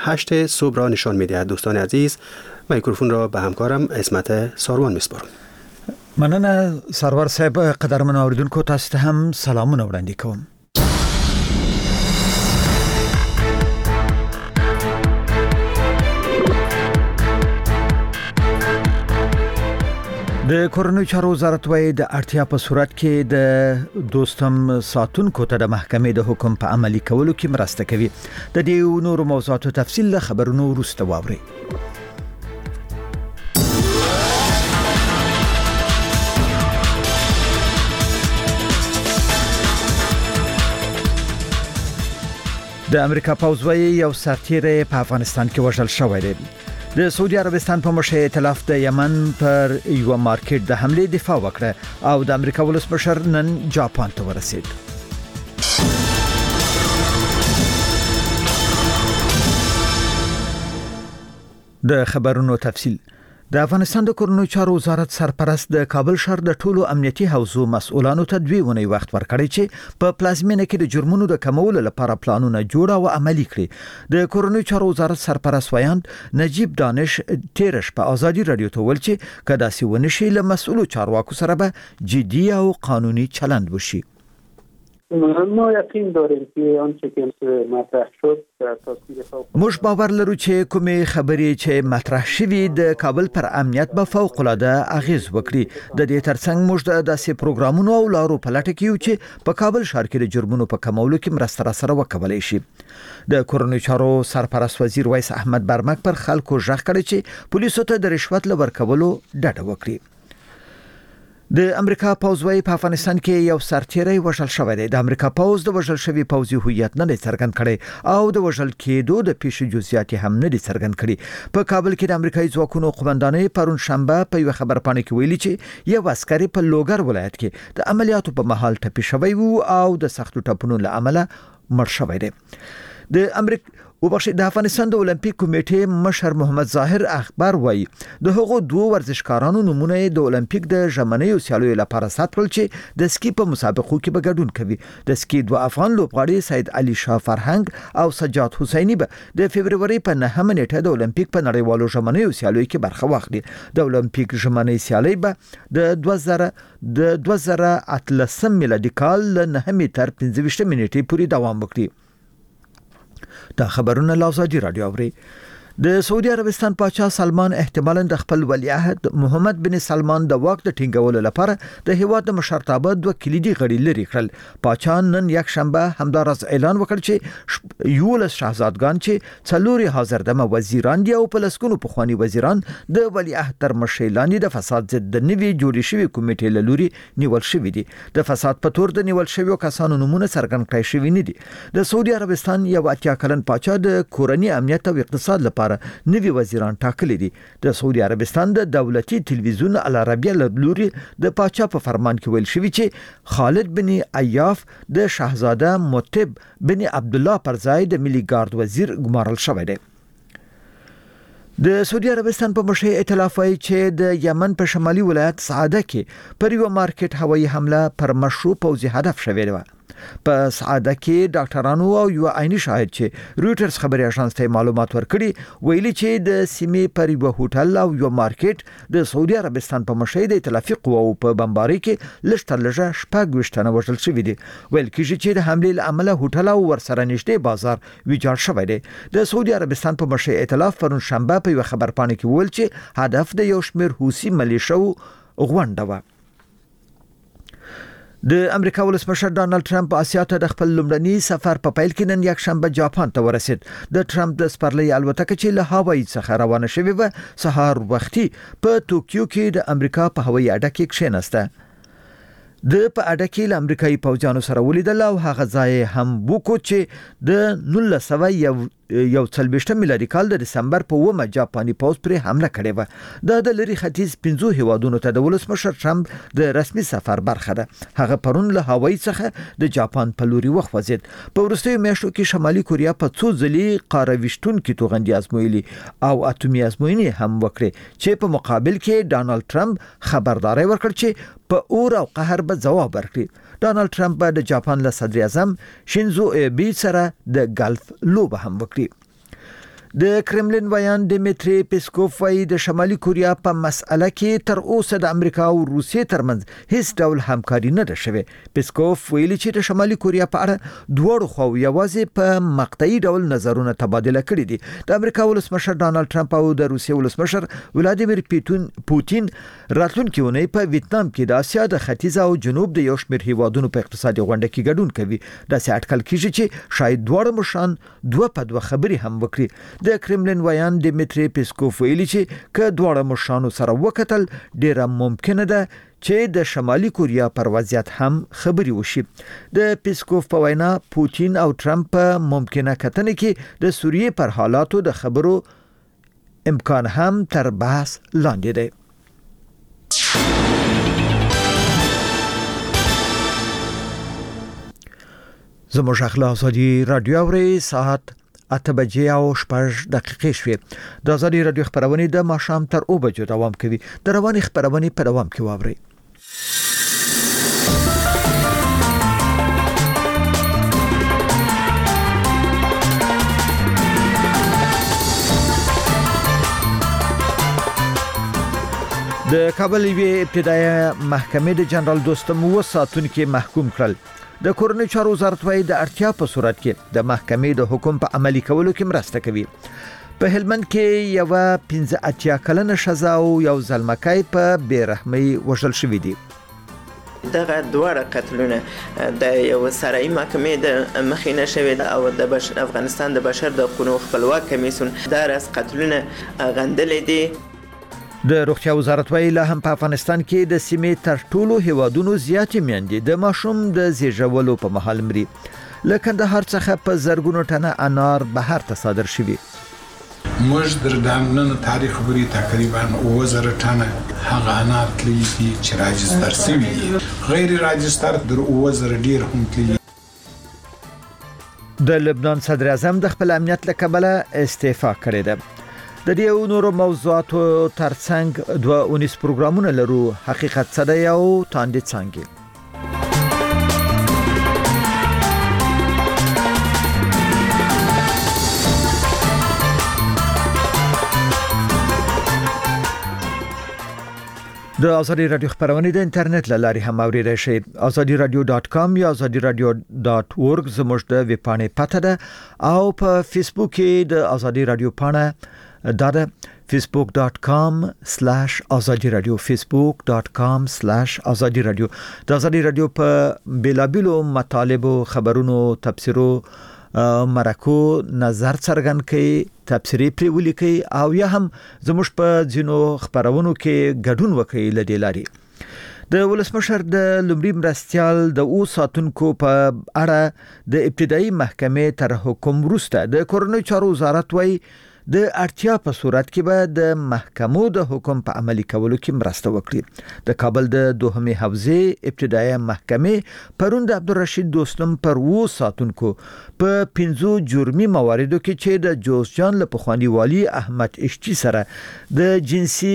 8 صبح را نشان می‌دهد. دوستان عزیز، میکروفون را به همکارم عصمت ساروان می‌سپارم. مننه سرور صاحب. قدرمن اوریدونکو تاسو ته هم سلامونه وړاندې کوم. د کورونی چارو وزارت وايي د اړتیا په صورت کې د دوستم ساتونکو ته د محکمې د حکم په عملي کولو کې مرسته کوي. د دې نورو موضوعاتو تفصیل له خبرونو وروسته واوري. د امریکا پوځ وايي یو سرتیری په افغانستان کې وژل شوی دی. د سعودي عربستان په مشر ائتلاف د یمن پر یو مارکیټ د حمله دفاع وکړه او د امریکا ولسمشر نن جاپان ته ورسید. د خبرونو تفصیل. د افغانستان د کورونی چارو وزارت سرپرست د کابل شهر د ټولو امنیتي حوزو مسؤلانو ته 2 ونې وخت ورکړی چې په پلازمینه کې د جرمونو د کمولو لپاره پلانونه جوړ او عملي کړي. د کورونی چارو وزارت سرپرست ویاند نجیب دانش تیرش په ازادي رادیو ته ویل چې کدا سی ونشي له مسؤلو چارواکو سره به جدي او قانوني چلند وشي. ما یقین داریم که آنچه که مطرح شد موږ باور لرو چې کومې خبرې چې مطرح شوي د کابل پر امنیت به فوق العاده اغیز وکړي. د دې ترڅنګ موږ د داسې پروګرامونو او لارو په لټه کې یو چې په کابل ښار کې د جرمونو په کمولو کې مرسته سره وکولای شي. د کورونی چارو سرپرست وزیر وایس احمد برمک پر خلکو ژغ کړی چې پولیسو ته د رشوت لورکولو ډډه وکړي. د امریکا پوځ وايي په افغانستان کې یو سرتیری وژل شوی دی. د امریکا پوځ د وژل شوی پوځي هویت نه څرګند کړي او د وژل کېدو د پیښې جزئیات هم نه څرګند کړي. په کابل کې د امریکایي ځواکونو قومندانۍ پرون شنبه په یو خبرپاڼه کې ویلي چې یو عسکري په لوګر ولایت کې د عملیاتو په مهال ټپي شوی وو او د سختو ټپونو له امله مړ شوی دی. د افغانستان د اولمپیک کمیټې مشر محمد ظاهر اخبار وایي د هغو 2 ورزشکارانو نمونه د اولمپیک د ژمنیو سیالیو لپاره ساتل چې د سکی په مسابقو کې به ګډون کوي. د سکی 2 افغان لوبغاړي سید علي شاه فرهنګ او سجاد حسیني به د فبرवरी په 9 نیټه د اولمپیک په نړیوالو ژمنیو سیالیو کې برخه واخلي. د اولمپیک ژمنی سیالي به د 2013 میلادي کال له 9 تر 15 نیټې پورې دوام وکړي. دا خبرونه لازادي رادیو اوري. د سعودي عربستان پاچا سلمان احتمالاً د خپل ولیعهد محمد بن سلمان د واک د ټینګولو لپاره د هیواد د مشرتابه 2 کلیدي غړي لري کړل. پاچا نن یک شنبه همدارس اعلان وکړ چې یولس شاهزادګان چې څلوري حاضر دمه وزیران دي او په لسکونو پخوانی وزیران د ولیعهد تر مشرۍ لاندې د فساد ضد د نوي جوړې شوی کمیټې له لوري نیول شوی دي. د فساد په تور د نیول شوی کسانو نمونه څرګند کړي شوی نه دي. د سعودي عربستان یو 80 کلن پاچا د کورنی امنیت او اقتصاد لپاره نوی وزیران ټاکلي دي. د سعودي عربستان د دولتي تلویزیون العربیه لوري د پاچا په فرمان کې ویل شوی چې خالد بن عیاف د شاهزاده مطب بن عبد الله پر ځای د ملي ګارد وزیر ګمارل شوی دی. د سعودي عربستان په مشر ائتلاف وايي چې د یمن په شمالي ولایت سعاده کې پر یو مارکیټ هوایي حمله پر مشروع پوځي هدف شوی دی. په سعاده کې ډاکټرانو او یو عیني شاهد چې رويټرز خبري اژانس ته معلومات ورکړي ویلي چې د سیمې پر یو هوټل او یو مارکیټ د سعودي عربستان په مشر د ائتلافي قواو په بمباري کې لږ شپږ وشتنه وژل شوی دي. ویل کېږي چې د حمله لامل هوټل او ورسره نږدې بازار ویجاړ شوی دی. د سعودي عربستان په مشر ائتلاف پرون شنبه په یو خبرپاڼه کې ویل چې هدف د یو شمېر حوثي ملیشو غونډه و. د امریکا ولسمشر ډانلډ ټرمپ آسیا ته د خپل لومړني سفر په پیل کې نن یک شنبه جاپان ته ورسید. د ټرمپ د سپرلۍ الوتکه چې له هوایي څخه روانه شوې و سهار وختي په ټوکیو کې د امریکا په هوایي اډه کې کښېناسته. د په اډه کې له امریکایي پوځیانو سره ولیدل او هغه ځای هم وکړ چې د 1921 میلادي کال د دسمبر په 9 جاپاني پوځ پر حمله کړې و. د لری ختیځ 15 هیوادونو ته د ولسمشر ټرمپ د رسمي سفر برخه ده. هغه پرون له هوایي څخه د جاپان په لوري وخوځید. په وروستیو میاشتو کې شمالي کوریا په څو ځلې قارویشتون کې توغندي ازمویلي او اټومي ازموینې هم وکړي چې په مقابل کې ډانلډ ټرمپ خبرداري ورکړ چې په اور او قهر به جواب ورکړي. ډانلډ ټرمپ د جاپان له صدر اعظم شینزو ایبي سره د ګلف لوبه هم وکړي. د کرملین ویان ډیمیټری پیسکوف وايي د شمالي کوریا په مسأله کې تر اوسه د امریکا او روسیې ترمنځ هیڅ ډول همکاري نه ده شوې. پیسکوف ویلي چې د شمالي کوریا په اړه دوه خو یوازې په مقطعي ډول نظرونه تبادله کړي دي. د امریکا ولسمشر ډانلډ ټرمپ او د روسیې ولسمشر ولادیمیر پوتین راتلونکي ونې په ویتنام کې د اسیا د ختیځ او جنوب د یو شمېر هیوادونو په اقتصادي غونډه کې ګډون کوي. داسې اټکل کیږي چې شاید دواړه مشران دوه په دوه خبرې هم وکړي. د کرملین ویان ډیمیټری پیسکوف ویلي چې که دواړه مشرانو سره وکتل ډیره ممکنه ده چې د شمالي کوریا پر وضعیت هم خبري وشي. د پیسکوف په وینا پوتین او ټرمپ په ممکنه کتنه کې د سوریې پر حالاتو د خبرو امکان هم تر بحث لاندې دی. زموږ اخلا ازادي رادیو اوري ساعت 8 بجې او 6 دقیقې شوې. د ازادي رادیو خبرونه د ماښام تر 2 بجو دوام کوي. د رواني خبرونه په دوام کې واوري. د کابل ابتدایي محکمې د جنرال دوستم وساتونکو محکوم کړل. د کورنۍ چارو وزارت وايي د اړتیا په صورت کې د محکمې د حکم په عملي کولو کې مرسته کوي. په هلمند کې یو 15 کلنه ښځه او یو ځلمکای په بیرحمۍ وژل شوې دي. دغه دوه قتلونه د یو سرای محکمې د مخینه شوې او د افغانستان د بشر د حقوقو خپلواک کمیسیون د راس قتلونه غندلې دي. د روغتیا وزارت وايي لا هم په افغانستان کې د سیمې تر ټولو هیوادونو زیاتې میندې د ماشوم د زیږولو په مهال مري. له کندهار څخه په زرګونو ټنه انار بهر ته صادر شوي. موږ در دانن تاریخ غوري تقریبا 2000 ټنه هغه انار تللی دي چې راجستر شوي دي. غیر راجستر در 2000 ډیر هم تللی. د لبنان صدر اعظم د خپل امنیت له کبله استعفا کړې ده. د دې نورو موضوعاتو ترڅنګ دوه اونیس پروګرامونه لرو. حقیقت څه دی او تاندې څنګه. د ازادي رادیو خبرونه د انټرنیټ لاري هم اوریدای شئ. azadi.radio.com یا azadi.radio.org زموږ د ویب پاڼې پته ده او په فیسبوک کې د ازادي رادیو پاڼه دا facebook.com/azadi radio facebook.com/azadi radio. د ازادي رادیو په بیلابلو مطالبو خبرونو تفسیرو مرکو نظر څرګند کړي تفسیری پری ولیکي او یا هم زموږ په ځینو خبرونو کې ګډون وکړي لدی لاري. د ولسمشر د لومړي مرستيال د او ساتونکو په اړه د ابتدایي محکمې تر حکم وروسته د کورنۍ چارو وزارت وايي د اړتیا په صورت کې به د محکمو د حکم په عملي کولو کې مرسته وکړي. د کابل د دوهمې حوزې ابتدایي محکمې پرون د عبدالرشید دوستم پر و ساتونکو په 5 جرمي مواردو کې چې د جوزجان له پخوانی والی احمد اشچی سره د جنسي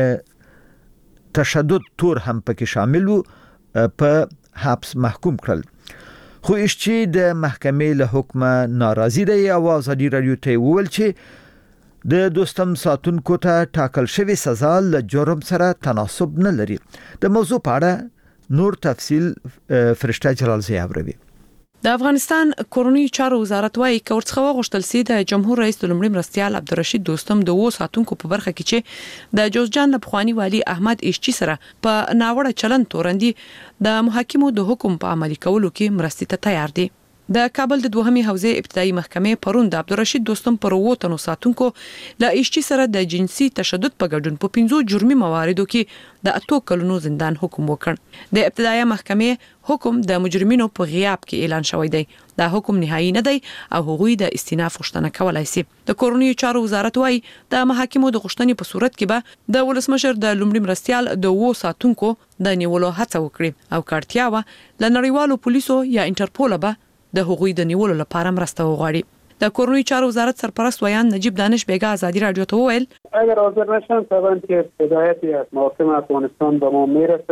تشدد تور هم پکې شامل وو په حبس محکوم کړل. خو اشچی د محکمې له حکم ناراضي دی او ازادي رادیو ته وویل چې د دوستم ساتونکو ته ټاکل شوی سزا له جرم سره تناسب نه لري. د موضوع په اړه نور تفصیل فرشته جلال زی اوروي. د افغانستان کورنۍ چارو وزارت وايي کورڅخه غوښتل سي د جمهور رئیس لومړي مرستيال عبدالرشید دوستم د و ساتونکو په برخه کې چې د جوزجان پخوانی والی احمد اشچی سره په ناوړه چلن تورندې د محاکمو د حکم په عملي کولو کې مرستې ته تیار دي. د کابل د دوهمې حوزې ابتدایي محکمې پرون د عبدالرشید دوستم پر ووتنو ساتونکو له اشچی سره د جنسي تشدد په ګډون په 5 جرمي مواردو کې د 8 کلونو زندان حکم وکړ. د ابتدایي محکمې حکم د مجرمینو په غیاب کې اعلان شوی دی. دا حکم نهایی نه دی او هغوی د استئناف غوښتنه کولای شي. د کورنۍ چارو وزارت وايي د محاکمو د غوښتنې په صورت کې به د ولسمشر د لومړي مرستيال د و ساتونکو د نیولو هڅه وکړي او کارتیا و ل نړیوالو پولیسو یا انټرپول به د حقوقي د نیولو لپاره مرسته وغواړي. د کورنۍ چارو وزارت سرپرست ویان نجیب دانش بیگا ازادي رادیو ته وویل اگر حاضر نشن طبعا که هدایتی از محاکم افغانستان به ما میرسه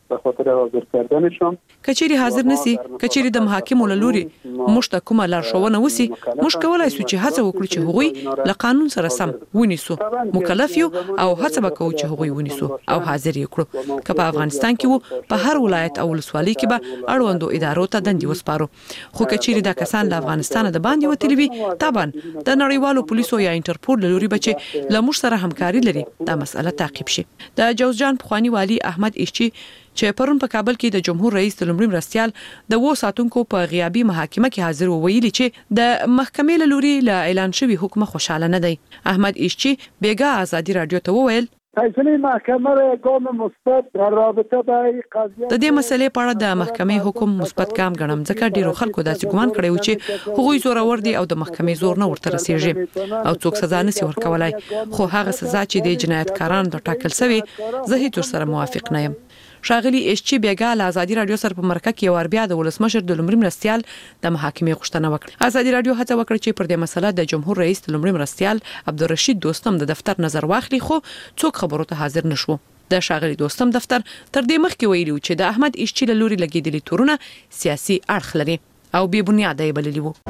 به خاطر حاضر کردنشان. کچېری حاضر نسی، کچېری د محاکمو له لوري موږ ته کومه لارښوونه وسی، موږ کولای شو چې هڅه وکړو چې هغوی له قانون سره سم ونیسو. مکلف یو او هڅه وکړو چې هغوی ونیسو او حاضر یې کړو. که په افغانستان کې وو په هر ولایت او ولسوالۍ کې به اړوندو ادارو ته دندې وسپارو. خو کچېری دا کسان له افغانستان د باندې وتلی وي، طبعا د نړیوالو پولیسو یا انټرپول له لوري به چې له موږ سره همکاري لري دا مسله تعقیب شي. د جوزجان پخوانی والی احمد ایشچی چې پرون په کابل کې د جمهور رئیس د لومړي مرستیال د و ساتونکو په غیابي محاکمه کې حاضر وویلي چې د محکمې له لوري له اعلان شوی حکم خوشاله نه دی. احمد ایشچی بیګا ازادي رادیو ته وویل فیصله محکمه را ګام مثبت در رابطه با قضیه د دې مسلې په اړه د محکمې حکم مثبت ګام ګڼم، ځکه ډیرو خلکو داسې ګمان کړی و چې هغوی زورور دي او د محکمې زور نه ورته رسیږي او څوک سزا نشي ورکولای. خو هغه سزا چې د جنایتکارانو د ټاکل شوی زه هیڅ سره موافق نه یم. ښاغلي ایشچی بیګا له ازادي رادیو سره په مرکه کې ور بیا د ولسمشر د لومړي مرستیال د محاکمې غوښتنه وکړه. ازادي رادیو هڅه وکړه چې پر دې مسله د جمهور رئیس د لومړي مرستیال عبدالرشید دوستم د دفتر نظر واخلي، خو څوک خبرو ته حاضر نشو. د ښاغلي دوستم دفتر تر دې مخکې ویلي چې د احمد ایشچی له لوري لګیدلي تورونه سیاسي اړخ لري او بې بنیاده یې بللي وو.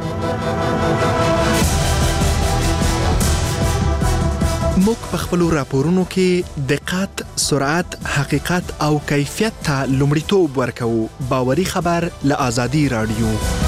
موږ په خپلو راپورونو کې دقت، سرعت، حقیقت او کیفیت ته لومړیتوب ورکوو. باوري خبر له ازادي رادیو.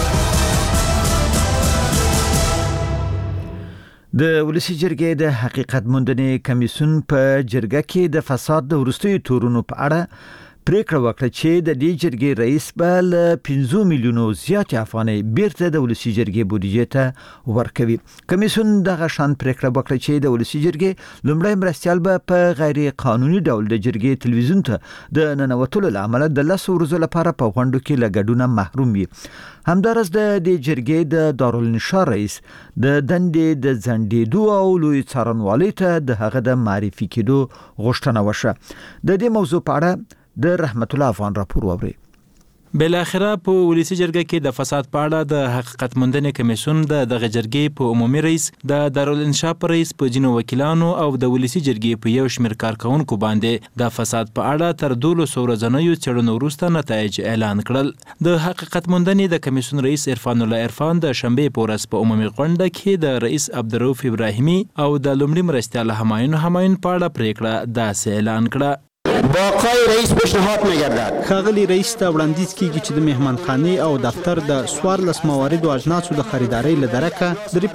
د ولسی جرګې د حقیقت موندنې کمیسیون په جرګه کې د فساد د وروستیو تورونو په اړه پریکړه وکړه چې د دې جرګې رئیس به له 15 میلیونو زیات افغانۍ بیرته د ولسی جرګې بودیجې ته ورکوي. کمیسیون دغه شان پریکړه وکړه چې د ولسی جرګې لومړی مرستیال به په غیر قانوني ډول د جرګې تلویزیون ته د ننوتلو لامل د 10 ورځې لپاره په غونډو کې له ګډون محروم وي. همدارس د دې جرګې د دارالانشا رئیس د دندې د ځنډېدو او لوی څارنوالۍ ته د هغه د معرفي کېدو غوښتنه وشوه. د دې موضوع په اړه د رحمت الله افغان راپور ووري. بل اخره په ولسی جرګه کې د فساد په اړه د حقیقت موندنې کمیسیون د دغه جرګې په عمومي رئیس، د دارالانشا رئیس، په جنو وکیلانو او د ولسی جرګې په یو شمېر کارکونکو باندې د فساد په اړه تر 200 ورځنیو څېړنو وروسته نتایج اعلان کړل. د حقیقت موندنې د کمیسیون رئیس عرفان الله عرفان د شنبې په ورځ په عمومي غونډه کې د رئیس عبدالرؤف ابراهیمي او د لومړي مرستیال همایون په اړه پریکړه داسې اعلان کړه. باقای رئیس پیشنهاد می‌گردد ښاغلي رئیس ته وړاندیز کیږي چې د مهمانخانې او دفتر د 14 مواردو اجناسو د خریدارۍ له درکه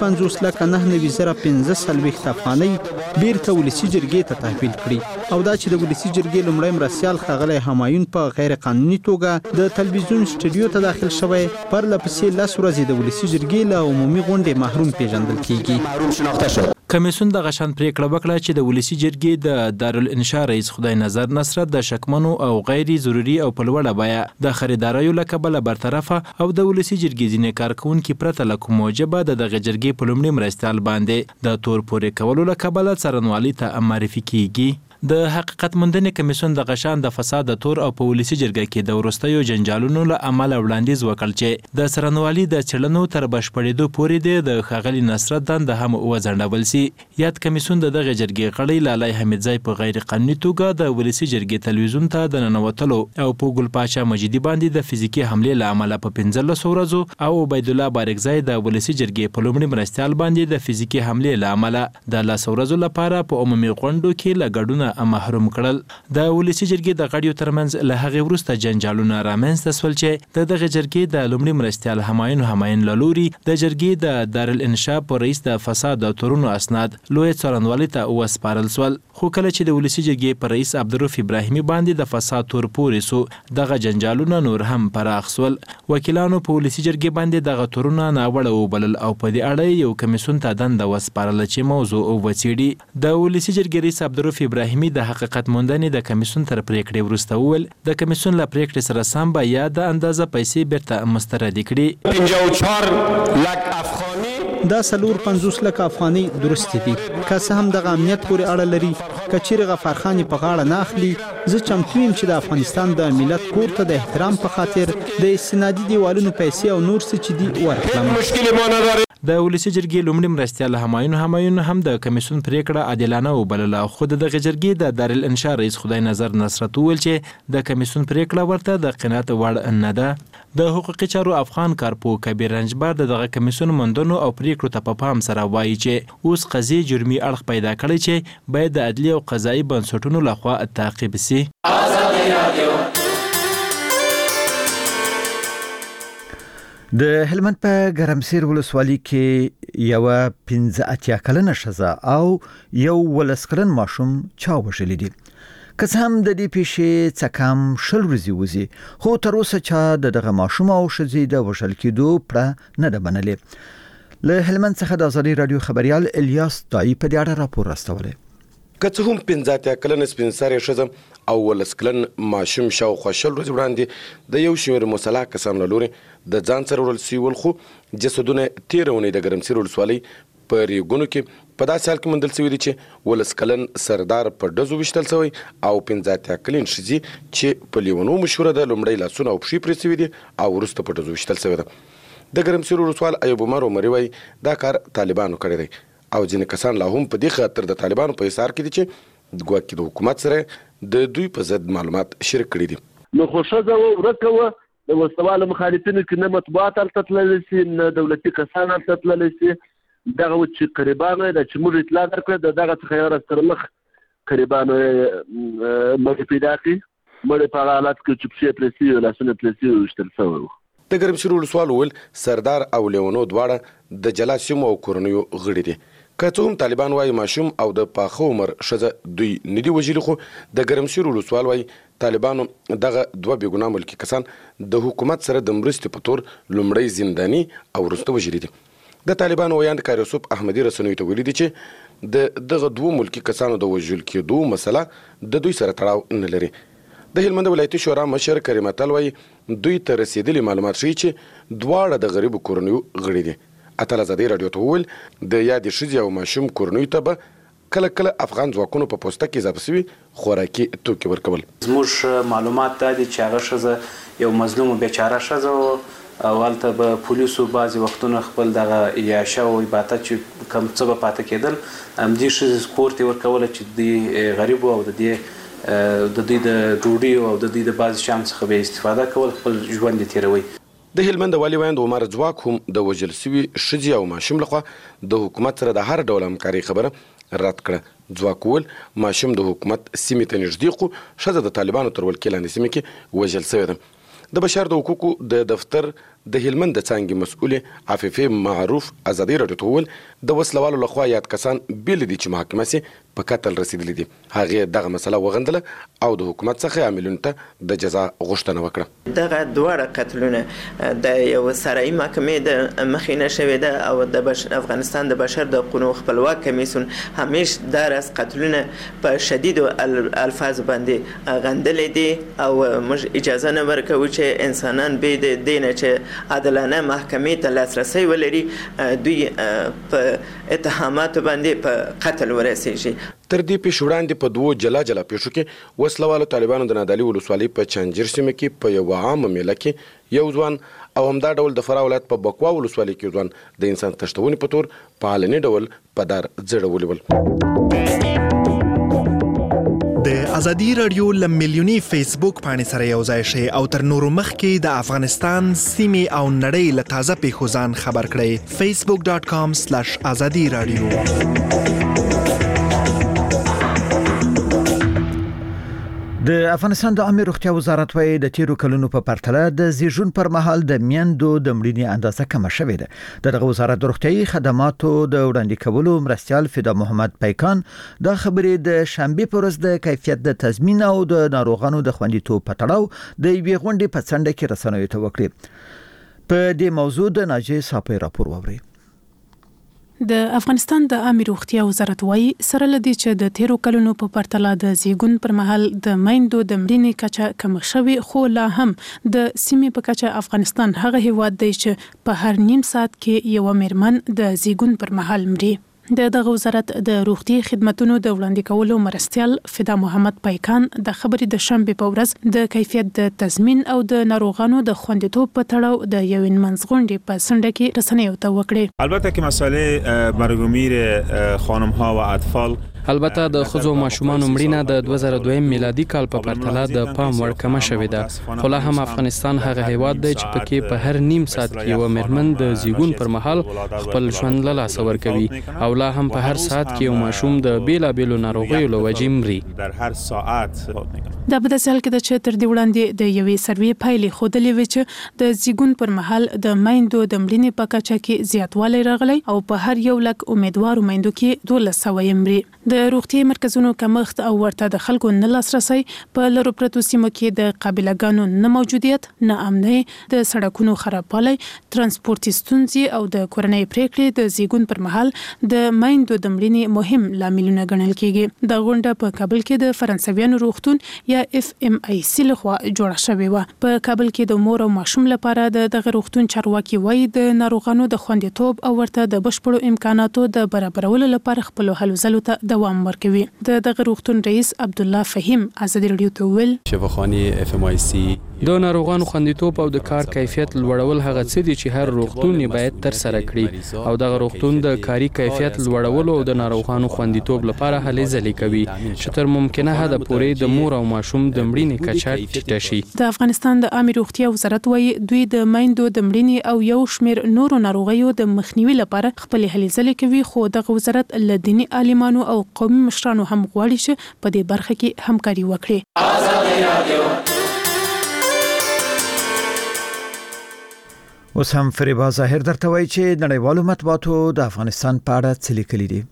53,990,540 افغانۍ بیرته ولسی جرګې ته تحویل کړي او دا چې د ولسی جرګې لومړی مرستیال ښاغلی همایون په غیر قانوني توګه د تلویزیون سټوډیو ته داخل شوی پر لپسې 10 ورځې د ولسی جرګې له عمومي غونډې محروم پیژندل کیږي. کمیسیون د غشان پریکړه وکړه چې د ولسی جرګې د دارالانشا رئیس خدای نظر نصرت د شکمنو او غیر ضروري او په لوړه بیه د خریداریو له کبله برطرفه او د ولسی جرګې ځینې کارکونکي پرته له کوم موجبه د دغه جرګې په لومړي مرستیال باندې د تور پورې کولو له کبله څارنوالۍ ته معرفي کیږي. د حقیقت موندنې کمیسیون د غشان د فساد د تور او په ولسی جرګه کې د وروستیو جنجالونو له امله وړاندیز وکړ چې د څارنوالۍ د څېړنو تر بشپړېدو پورې د ښاغلي نصرت دنده هم وځنډول سي. یاد کمیسیون د دغه جرګې غړی لالی حمیدزی په غیر قانوني توګه د ولسی جرګې تلویزیون ته د ننوتلو او په ګل پاچا مجیدي باندې د فزیکي حملې له امله په 15 ورځو او عبید الله بارکزی د ولسی جرګې په لومړي مرستیال باندې د فزیکي حملې له امله د 10 ورځو لپاره په عمومي غونډو کې له ګډون محروم کړل. د ولسی جرګې د غړیو ترمنځ له هغې وروسته جنجالونه رامنځته شول چې د دغه جرګې د لومړي مرستیال همایون له لوري د جرګې د دارالانشا په رئیس د فساد او تورونو اسناد لوی څارنوالۍ ته وسپارل شول. خو کله چې د ولسی جرګې په رئیس عبدالرؤف ابراهیمي باندې د فساد تور پورې سو دغه جنجالونه نور هم پراخ شول. وکیلانو په ولسی جرګې باندې دغه تورونه ناوړه وبلل او په دې اړه یو کمیسیون ته دنده وسپارله چې موضوع وڅېړي. د ولسی جرګې رئیس عبدالرؤف ابراهیمي د حقیقت موندنې د کمیسیون تر پریکړې وروسته وویل د کمیسیون له پریکړې سره سم به یا د اندازه پیسې بیرته مستردې کړي. 54 لک افغاني دا 450 لک افغانۍ درست دي. که څه هم دغه امنیت پورې اړه لري، که چیرې غفارخان په غاړه نه اخلي، زه چمتو یم چې د افغانستان د ملت کور ته د احترام په خاطر د استنادي دیوالونو پیسې او نور څه چې دي ورکړم. د ولسی جرګې لومړي مرستیال همایون هم د کمیسیون پریکړه عادلانه وبلله، خو د دغه جرګې د دارالانشا رئیس خدای نظر نصرت وویل چې د کمیسیون پریکړه ورته د قناعت وړ نه ده. د حقوقي چارو افغان کارپو کبیر رنجبر دغه کمیسیون موندنو او پریکړو ته په پام سره وایي چې اوس قضیې جرمي اړخ پیدا کړی چې باید د عدلي او قضایي بنسټونو لخوا تعقیب شي. د هلمند په ګرمسیر ولسوالۍ کې یو 15 کلنه ښځه او یو 12 کلن ماشوم چا وژلي دي. که څه هم د دې پیښې څه کم 10 ورځې وځي، خو تر اوسه چا دغه ماشوم او ښځې د وژل کېدو پړه نه ده منلې. له هلمند څخه د ازادي رادیو خبريال الیاس دای په دې اړه راپور راستولی. که څه هم 15 کلن سپین سرې ښځه او 12 کلن ماشوم شاوخوا 10 ورځې وړاندې د یو شمېر مسلح کسانو له لوري د ځان سره وړل سوي ول، خو جسدونه تېره اونۍ د ګرمسیر ولسوالۍ په ریګونو کې په داسې حال کې موندل شوي دي چې 12 کلن سردار په ډزو ویشتل شوی او 15 کلن ښځې چې په لیونو مشهوره ده لومړی لاسونه او پښې پرې شوي دي او وروسته په ډزو ویشتل شوی ده. د ګرمسیر ولسوال ایوب عمر عمري وایي دا کار طالبانو کړی دی او ځینې کسان لا هم په دې خاطر د طالبانو په حصار کې دي چې ګواکې د حکومت سره د دوی په ضد معلومات شریک کړي دي. نو خو ښځه ورکه وه د وسوالو مخالفینو کې نه مطبوعات هلته تللی شي نه دولتي کسان هلته تللی شي. دغه چې قریبانو د چې موږ اطلاع درکړه دغه څخه یو ورځ تر مخ قریبانو مړي پیدا کړي، مړي په حالت کې چې پښې پرې شوي لاسونه پرې شوي ویشتل شوی وو. د ګرمسیر ولسوال وویل سردار او لیونو دواړه د جلا سیمو او کورنیو غړي دي. که څه هم طالبان وایي ماشوم او د پاخه عمر ښځه دوی نه دي وژلي، خو د ګرمسیر ولسوال وایي طالبانو دغه دوه بېګناه ملکي کسان د حکومت سره د مرستې په تور لومړی زنداني او وروسته وژلي دي. د طالبانو ویاند کار یوسف احمدي رسنیو ته ویلي دي چې د دغه دوه ملکي کسانو د وژل کېدو مسله د دوی سره تړاو نه لري. د هلمند ولایتي شورا مشر کریم اتل وایي دوی ته رسېدلي معلومات ښیي چې دواړه د غریبو کورنیو غړي دي. اتل ازادي رادیو ته وویل د یادې ښځې او ماشوم کورنیو ته به کله کله افغان ځواکونو په پوسته کې اضافه شوي خوراکي توکي ورکول. زموږ معلومات دا دي چې هغه ښځه یو مظلوم بیچاره ښځه او هلته به پولیسو بعضې وختونه خپل دغه عیاشه او عبادت چې کوم څه به پاته کېدل همدې ښځې کور ته یې ورکوله چې دوی غریب او د دوی د ډوډۍ او د دوی د بعضې شیانو څخه به استفاده کول، خپل ژوند یې تېروي. د هلمند والي ویاند عمر ځواک هم د وژل سوي ښځې او ماشوم لخوا د حکومت سره د هر ډول همکارۍ خبره رد کړه. ځواک وویل ماشوم د حکومت سیمې ته نږدې خو ښځه د طالبانو تر ولکې لاندې سیمې کې وژل شوې ده. د بشر د حقوقو د دفتر د هلمند د څانګې مسؤلې عفیفې معروف ازادي رادیو ته وویل د وسلوالو لخوا یاد کسان بیل دي چې محاکمه سي په قتل رسیدلي دي. هغې دغه مسله وغندله او د حکومت څخه عاملینو ته د جزا غوښتنه وکړه. دغه دواړه قتلونه د یو سرایي محکمې د مخې نه شوې ده او د افغانستان د بشر د حقوقو خپلواک کمیسیون همیش دا راز قتلونه په شدیدو الفاظ باندې غندلي دي او موږ اجازه نه ورکوو چې انسانان به د دې نه چې عادلانه محکمې ته لاسرسی ولري دوی په اتهاماتو باندې په قتل ورسیږي. تر دې پیښې وړاندې په دوو جلا جلا پیښو کې وسلوالو طالبانو د نادعلي ولسوالۍ په چنجیر سیمه کې په یوه عامه میله کې یو ځوان او همدا ډول د فراه ولایت په بکوا ولسوالۍ کې ځوان د انسان تښتونې په تور په علني ډول په دار ځړولي ول. د ازادي رادیو ل ملیونی فیسبوک باندې سره یو ځای شئ او تر نورو مخکې د افغانستان سیمې او نړۍ له تازه پیښو ځان خبر کړئ. facebook.com/azadi radio. د افغانستان د عامه روغتیا وزارت وايي د تیرو کلونو په پرتله د زیږون پر مهال د میندو د مړینې اندازه کم شوې ده. دغه وزارت د روغتیايي خدماتو د وړاندې کولو مرستیال فدا محمد پیکان دا خبرې د شنبه پر ورځ د کیفیت د تضمین او د ناروغانو د خوندیتوب په تړاو د یوې غونډې په څنډه کې رسنیو ته وکړې. په دې موضوع د ناجی صاحب راپور ووري. د افغانستان د عامه روغتیا وزارت وايي سره لدی چې د تیرو کلونو په پرتله د زیږون پر مهال د میندو د مړینې کچه کم شوې، خو لا هم د سیمې په کچه افغانستان هغه هیواد دی چې په هر نیم ساعت کې یو میرمن د زیږون پر مهال مري. دغه وزارت د روغتي خدماتو د وړاندې کولو مرستيال فدا محمد پایکان د خبرې د شنبه په ورځ د کیفیت د تضمین او د ناروغانو د خوندیتوب په تړاو د یوین منځغونډې په سنډه کې رسنیو ته وکړي. البته که مسئله مرگ و میر خانم ها و اطفال البته د خزو ماشومان مړینه د 2002 میلادي کال په پرتله د پام وړ کمه شوې ده، خو لا هم افغانستان هغه هیواد دی چې پکې په هر نیم ساعت کې یو مېرمن د زیږون پر مهال خپل ژوند له لاسه ورکوي او لا هم په هر ساعت کې یو ماشوم د بیلابېلو ناروغیو له وجې مري. در هر ساعت دا په داسې حال کې ده چې تر دې وړاندې د یوې سروې پایلې ښودلې وې چې د زیږون پر مهال د میندو د مړینې په کچه کې زیاتوالی راغلی او په هر یو لک امیدوارو میندو کې 1200 مري. د روغتي مرکزونو کمښت او ورته د خلکو نه لاسرسي، په لرو پرتو سیمو کې د قابلګانو نه موجودیت، نه امني، د سړکونو خرابوالی، ترانسپورتي ستونزې او د کورنۍ پریکړې د زیږون پر مهال د میندو د مړینې مهم لاملونه ګڼل کیږي. د غونډه په کابل کې د فرانسویانو روغتون یا FMIC لخوا جوړه شوې و. په کابل کې د مور او ماشوم لپاره دغه روغتون چارواکي وایي د ناروغانو د خوندیتوب او ورته د بشپړو امکاناتو د برابرولو لپاره خپل هلو ځلو ته دوام ورکوي. دغه روغتون رئیس عبد الله فهیم ازادي رادیو ته ویل شفاخانه FMIC د ناروغانو خوندیتوب او د کار کیفیت لوړول هغه څه دي چې هر روغتون باید تر سره کړي او دغه روغتون د کاري کیفیت لوړولو او د ناروغانو خوندیتوب لپاره هلې ځلې کوي چې تر ممکنه حد پورې د مور او ماشوم د مړینې کچه ټیټه شي. د افغانستان د عامه روغتیا وزارت وایي دوی د میندو د مړینې او یو شمېر نورو ناروغیو د مخنیوي لپاره خپل هلې ځلې کوي، خو دغه وزارت له دیني عالمانو او قومي مشرانو هم غواړي چې په دې برخه کې همکاري وکړي. اوس هم فریبا ظاهر درته وایي چې نړیوالو مطبوعاتو د افغانستان په اړه څه لیکلي دي.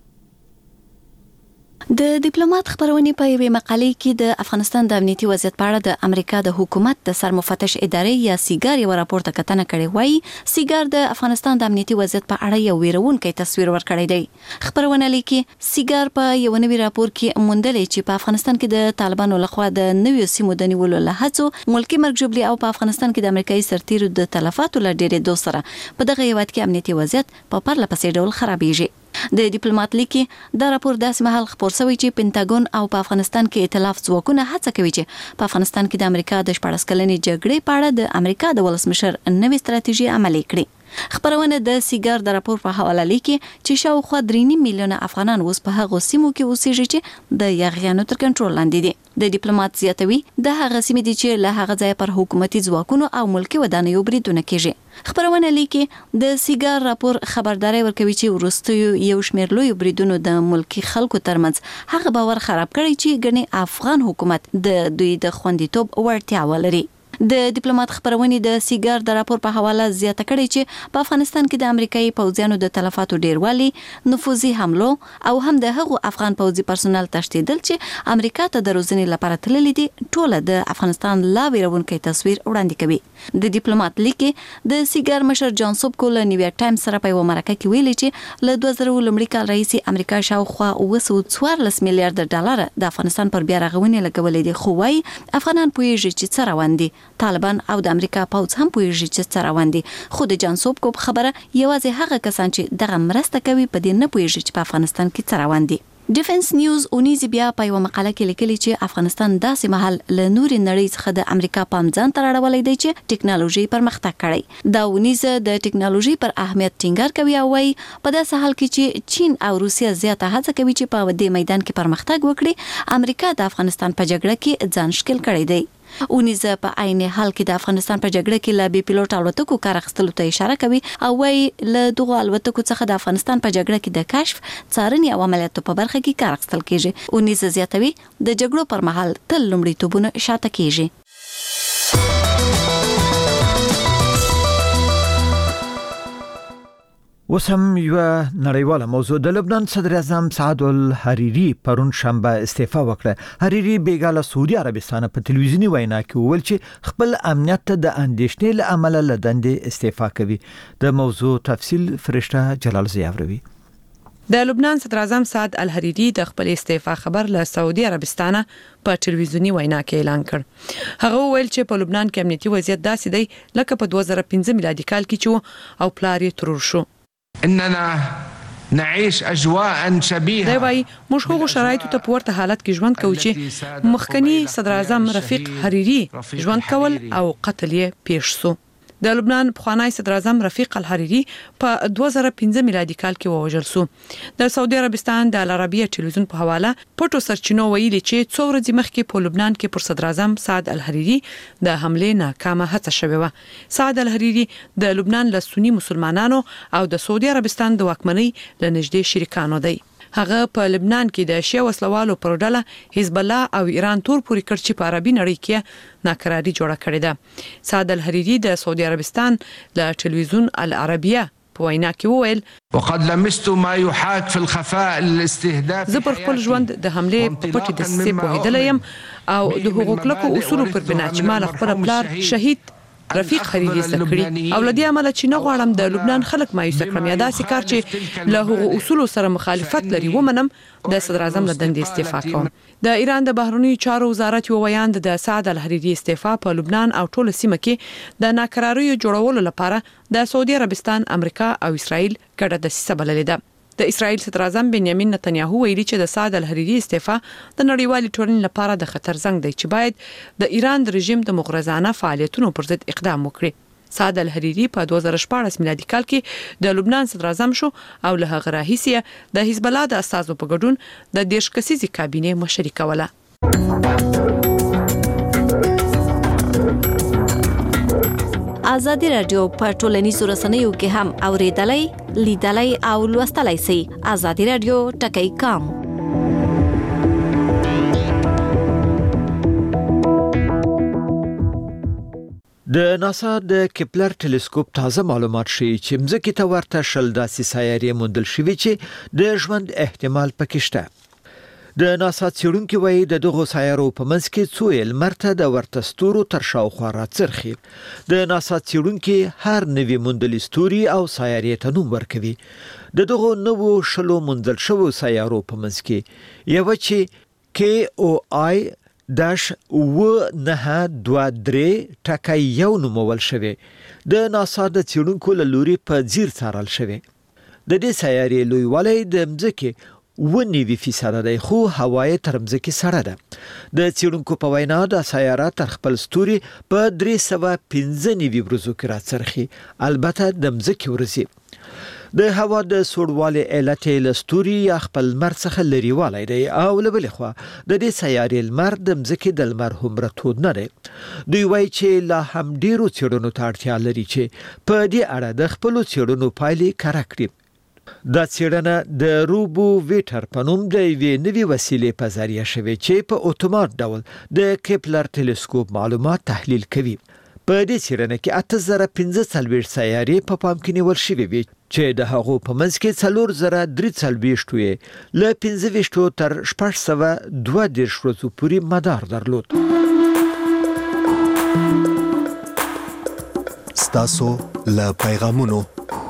د ډیپلوماټ خبرونه په یوه مقالې کې د افغانستان د امنیتي وضعیت په اړه د امریکا د حکومت د سرمفتش ادارې یا سیګار یو راپورټ کتنه کړې وایي سیګار د افغانستان د امنیتي وضعیت په اړه یو ویرونکي تصویر ورکړی دی. خبرونه لیکي سیګار په یو نوي راپور کې موندلې چې په افغانستان کې د طالبانو لخوا د نویو سیمو د نیولو له هڅو ملکی مرګ جوړي او په افغانستان کې د امریکایي سرتیرو د تلفاتو له ډېرې دوه سره په دغه هیواد کې امنیتي وضعیت په پرله پسې ډول خرابېږي. د ډیپلوماټ لیکي دا راپور داسې مهال خبر شوی چې پینټاګون او په افغانستان کې ائتلاف ځواکونه هڅه کوي چې په افغانستان کې د امریکا د 14 کلنې جګړې په اړه د امریکا د ولسمشر نوې ستراتیژي عملي کړي. خبرونه د سیګار د راپور په حواله لیکي چې شاوخوا 3 میلیونه افغانان اوس په هغه سیمو کې اوسېږي چې د یاغیانو تر کنټرول لاندې دي. د ډیپلوماټ زیاتوي د هغه سیمې دي چې له هغه ځای پر حکومتي ځواکونو او ملکی ودانیو بریدونه کیږي. خبرونه لیکي د سیګار راپور خبرداري ورکوي چې ورستیو یو شمېر لوی بریدونو د ملکی خلکو ترمنځ هغه باور خراب کړی چې ګڼي افغان حکومت د دوی د خوندیتوب وړتیا ولري. د ډیپلوماټ خبرونه د سیګار د راپور په حواله زیاته کړي چې په افغانستان کې د امریکایي پوځیانو د تلفاتو ډیروالي، نفوذي حملو او هم د هغو افغان پوځي پرسونل تشدیدل چې امریکا ته د روزنې لپاره تللي دي ټول د افغانستان لا ویرونکي تصویر وړاندې کوي. د ډیپلوماټ لیکي د سیګار مشر جان سوبکو له نیویارک ټایمز سره په یو مرکه کې ویلي چې له 2000 لومړي کال راهیسې امریکا شاوخوا 14 میلیارډ ډالر د افغانستان پر بیا رغونې لګولې دي، خو وايي افغانان پوهیږي چې څه روان دي. طالبان او د امریکا پوځ هم پوهیږي چې څه روان دي، خو د جان سوبکو خبره یوازې هغه کسان چې دغه مرسته کوي په دې نه پوهیږي چې په افغانستان کې څه روان دي. ډیفنس نیوز اونیز بیا په یو مقاله کې لیکلي چې افغانستان داسې مهال له نوري نړۍ څخه د امریکا پام ځان ته راړولې دی چې ټکنالوژي پرمختګ کړي. دا اونیز د ټکنالوژي پر اهمیت ټینګار کوي او وايي په داسې حال کې چې چین او روسیا زیاته هڅه کوي چې په دې میدان کې پرمختګ وکړي، امریکا د افغانستان په جګړه کې ځان ښکیل کړی دی. اونیزه په عین حال کې د افغانستان په جګړه کې لا بي پیلوټ الوتکو کار اخیستلو ته اشاره کوي او وايي له دغه الوتکو څخه د افغانستان په جګړه کې د کشف، څارنې او عملیاتو په برخه کې کار اخیستل کیږي. اونیزه زیاتوي د جګړو پر مهال تل لومړیتوبونه شاته کیږي. اوس هم یو نړیواله موضوع د لبنان صدر اعظم سعد الحریری پرون شنبه استعفا وکړه. حریری بیګاله سعودي عربستان په تلویزیونی وینا کې وویل چې خپل امنیت ته د اندېښنې له امله له دندې استعفا کوي. د موضوع تفصیل فرشته جلال زیاوروي. د لبنان صدر اعظم سعد الحریری د خپل استعفا خبر له سعودي عربستان په ټلویزیونی وینا کې اعلان کړ. هغه وویل چې په لبنان کې امنیتي وضعیت داسې دی لکه په 2015 میلادي کال کې چې او پلار یې ترور شو. اننا نعيش اجواء شبيهه. دا وایي موږ هغو شرایطو ته په ورته حالت کې ژوند کوو چې مخکنی صدر اعظم رفیق حریری ژوند کول او قتل یې پیښ شو. د لبنان پخوانی صدر اعظم رفیق الحریری په 2015 میلادي کال کې ووژل شو. د سعودي عربستان د العربیه ټلویزیون په حواله پټو سرچینو ویلي چې څو ورځې مخکې په لبنان کې پر صدر اعظم سعد الحریری د حمله ناکامه هڅه شوې و. سعد الحریری د لبنان له سنی مسلمانانو او د سعودي عربستان د واکمنۍ له نږدې شریکانو دی. هغه په لبنان کې د شیعه وسلوالو پر ډله حزب الله او ایران تور پورې کړ چې په عربي نړۍ کې ناکراری جوړه کړې ده. سعد الحریری د سعودي عربستان له ټلویزیون العربیه په وینا کې وویل وقد لمست ما يحاك في الخفاء الاستهداف. زه پر خپل ژوند د حمله په پټي د سې پوهیدل یم او د حقوقو اصول پر بنا چې مال خپل پلار شهید رفیق حریری زکړي او لدی عمل چې نه غواړم د لبنان خلک مایوس کړم یا داسې کار چې له هغو اصول سره مخالفت لري ومنم د صدر اعظم له دندې استعفا کوم. د ایران د بهرنیو چارو وزارت یو بیان د سعد الحریری استعفا په لبنان او ټول سیمه کې د ناکراریو جوړولو لپاره د سعودي عربستان، امریکا او اسرائیل ګډه دسیسه بللې ده. د اسرائیل صدر اعظم بنیامین نتنیاهو ویلي چې د سعد الحریری استعفا د نړیوالې ټولنې لپاره د خطر زنګ دی چې باید د ایران د رژیم د مغرضانه فعالیتونو پر ضد اقدام وکړي. سعد الحریری په 2014 میلادي کال کې د لبنان صدر اعظم شو او له هغه راهیسې د حزب الله د استازو په ګډون د 10 کسیزې کابینې مشري کوله. ازادي رادیو په ټولنیزو رسنیو کې هم اوریدلای، لیدلای او لوستلای شئ. ازادي رادیو ټکی کام. د ناسا د کپلر ټلسکوپ تازه معلومات ښیي چې مځکې ته ورته شل داسې سیارې موندل شوي چې د ژوند احتمال پکې شته. د ناسا څېړونکي وایي د دغو سیارو په منځ کې څو یې لمر ته د ورته ستورو تر شاوخوا راڅرخي. د ناسا څېړونکي هر نوي موندلي ستوري او سیارې ته نوم ورکوي. د دغو نوو شلو موندل شوو سیارو په منځ کې یوه چې KOI -923 نومول شوی د ناسا د څېړونکو له لوري په ځیر څارل شوی. د دې سیارې لویوالی د مځکې 90% دی خو هوا یې تر مځکې سړه ده. د څېړونکو په وینا د سیاره تر خپل ستوري په 395 ورځو کې راڅرخي، البته د مځکې ورځي. د هوا د سوړوالي علت له ستوري یا خپل لمر څخه لريوالی دی او له بلې خوا د دې سیارې لمر د مځکې د لمر هومره تود نه دی. دوی وایي چې لا هم ډیرو څېړنو ته اړتیا لري چې په دې اړه د خپلو څېړنو پایلې کره کړي. دا څېړنه د روبو ویټر په نوم د یوې نوې وسیلې په ذریعه شوې چې په اتومات ډول د کپلر ټلسکوپ معلومات تحلیل کوي. په دې څېړنه کې 8045 سیارې په پام کې نیول شوې وي چې د هغو په منځ کې 4043 یې له 25 تر 622 ورځو پورې مدار درلود. ستاسو له پیغامونو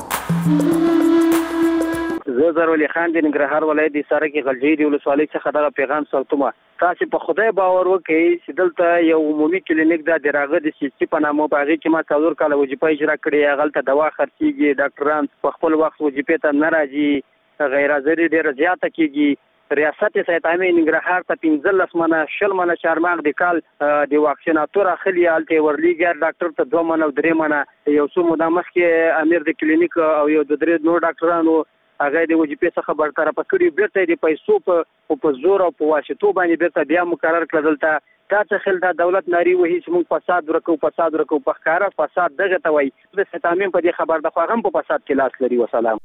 زه زرولي خان د ننګرهار ولایت د سره کې غلجی ولسوالۍ څخه دغه پیغام سلطمه. تاسو په خدای باور وکړئ چې دلته یو عمومي کلینیک د راغه د سیستي په نامه باغی کې ما 4 کال وظیفه اجرا کړې. غلطه دوا خرڅيږي، ډاکټران په خپل وخت وظیفه ته نه راځي، غیر حاضر ډیر زیاته کیږي. ریاست سیتامه ننګرهار ته 15 منه 20 منه چارماغ د کال د واکسیناتور اخلي الته ورلیګر ډاکټر ته 2 منه او 3 منه. یو څو موده مخکې امیر د کلینیک او یو د 3 نور ډاکټرانو هغه د وظیفې څخه برطرف کړي، بیرته د پیسو په زور او په واسطو باندې بیرته بیا مقرر کړل. دلته دا څه خل د دولت ناری وهي چې موږ فساد ورکو په ښکارا فساد دغه ته وایي. د ستامین په دې خبر د خواغم په فساد کې لاس لري. وسلام.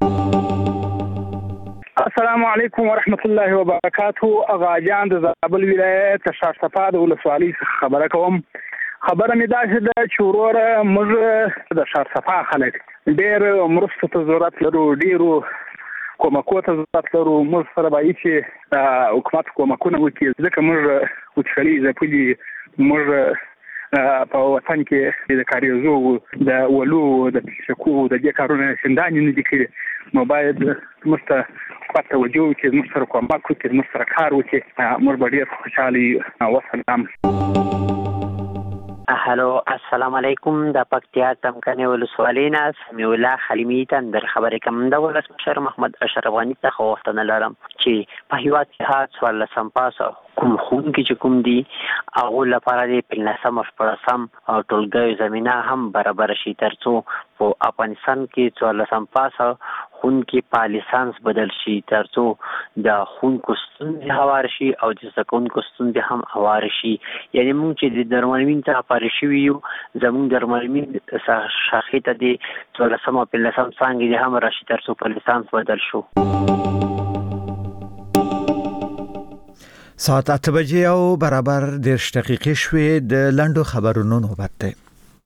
السلام علیکم ورحمت الله وبرکاته. اغاجان د زابل ولایت شارصفا د ولسوالۍ څخه خبره کوم. خبره مې دا چې د چوروره موږ د شارصفا خلک ډېر مرستو ته ضرورت لرو، ډېرو کومکو ته ضرورت لرو. موږ سره باید چې حکومت کومکونه وکړي، ځکه موږ وچکلي ځپلي، موږ په وطن کې د کاریزو د ولو د شکو د دې کارونه شندانې نه دي کړي. نو باید موږ ته حکومت توجه وکړي، موږ سره کومک وکړي، موږ سره کار وکړي. موږ به ډېر خوشحاله یو. وسلام. هلو السلام علیکم د پکتیا تمکنه ولسوالۍ نه سمیع الله خلیمی تندر خبرې کوم د ولسمشر محمد اشرف غنی څخه غوښتنه لرم چې په هیواد کې څوارلس پاسه کوم ښوونکي چې کوم دي هغو لپاره د 15 شپاړسم او ټولګیو زمینه هم برابر شي ترڅو په افغانستان کې 14 پاسه ښوونکي په لیسانس بدل شي ترڅو د ښوونکو ستونزې هوار شي او د زده کوونکو ستونزې هم هوار شي. یعنې موږ چې د درملمین څخه پاره شوي یو زموږ درملمین شاخې ته د 14 او 15 څانګې هم راشي ترڅو په لیسانس بدل شو. ساعت 8 بجې او برابر 10 دقیقې شوې د لندو خبرونو نوبت ده.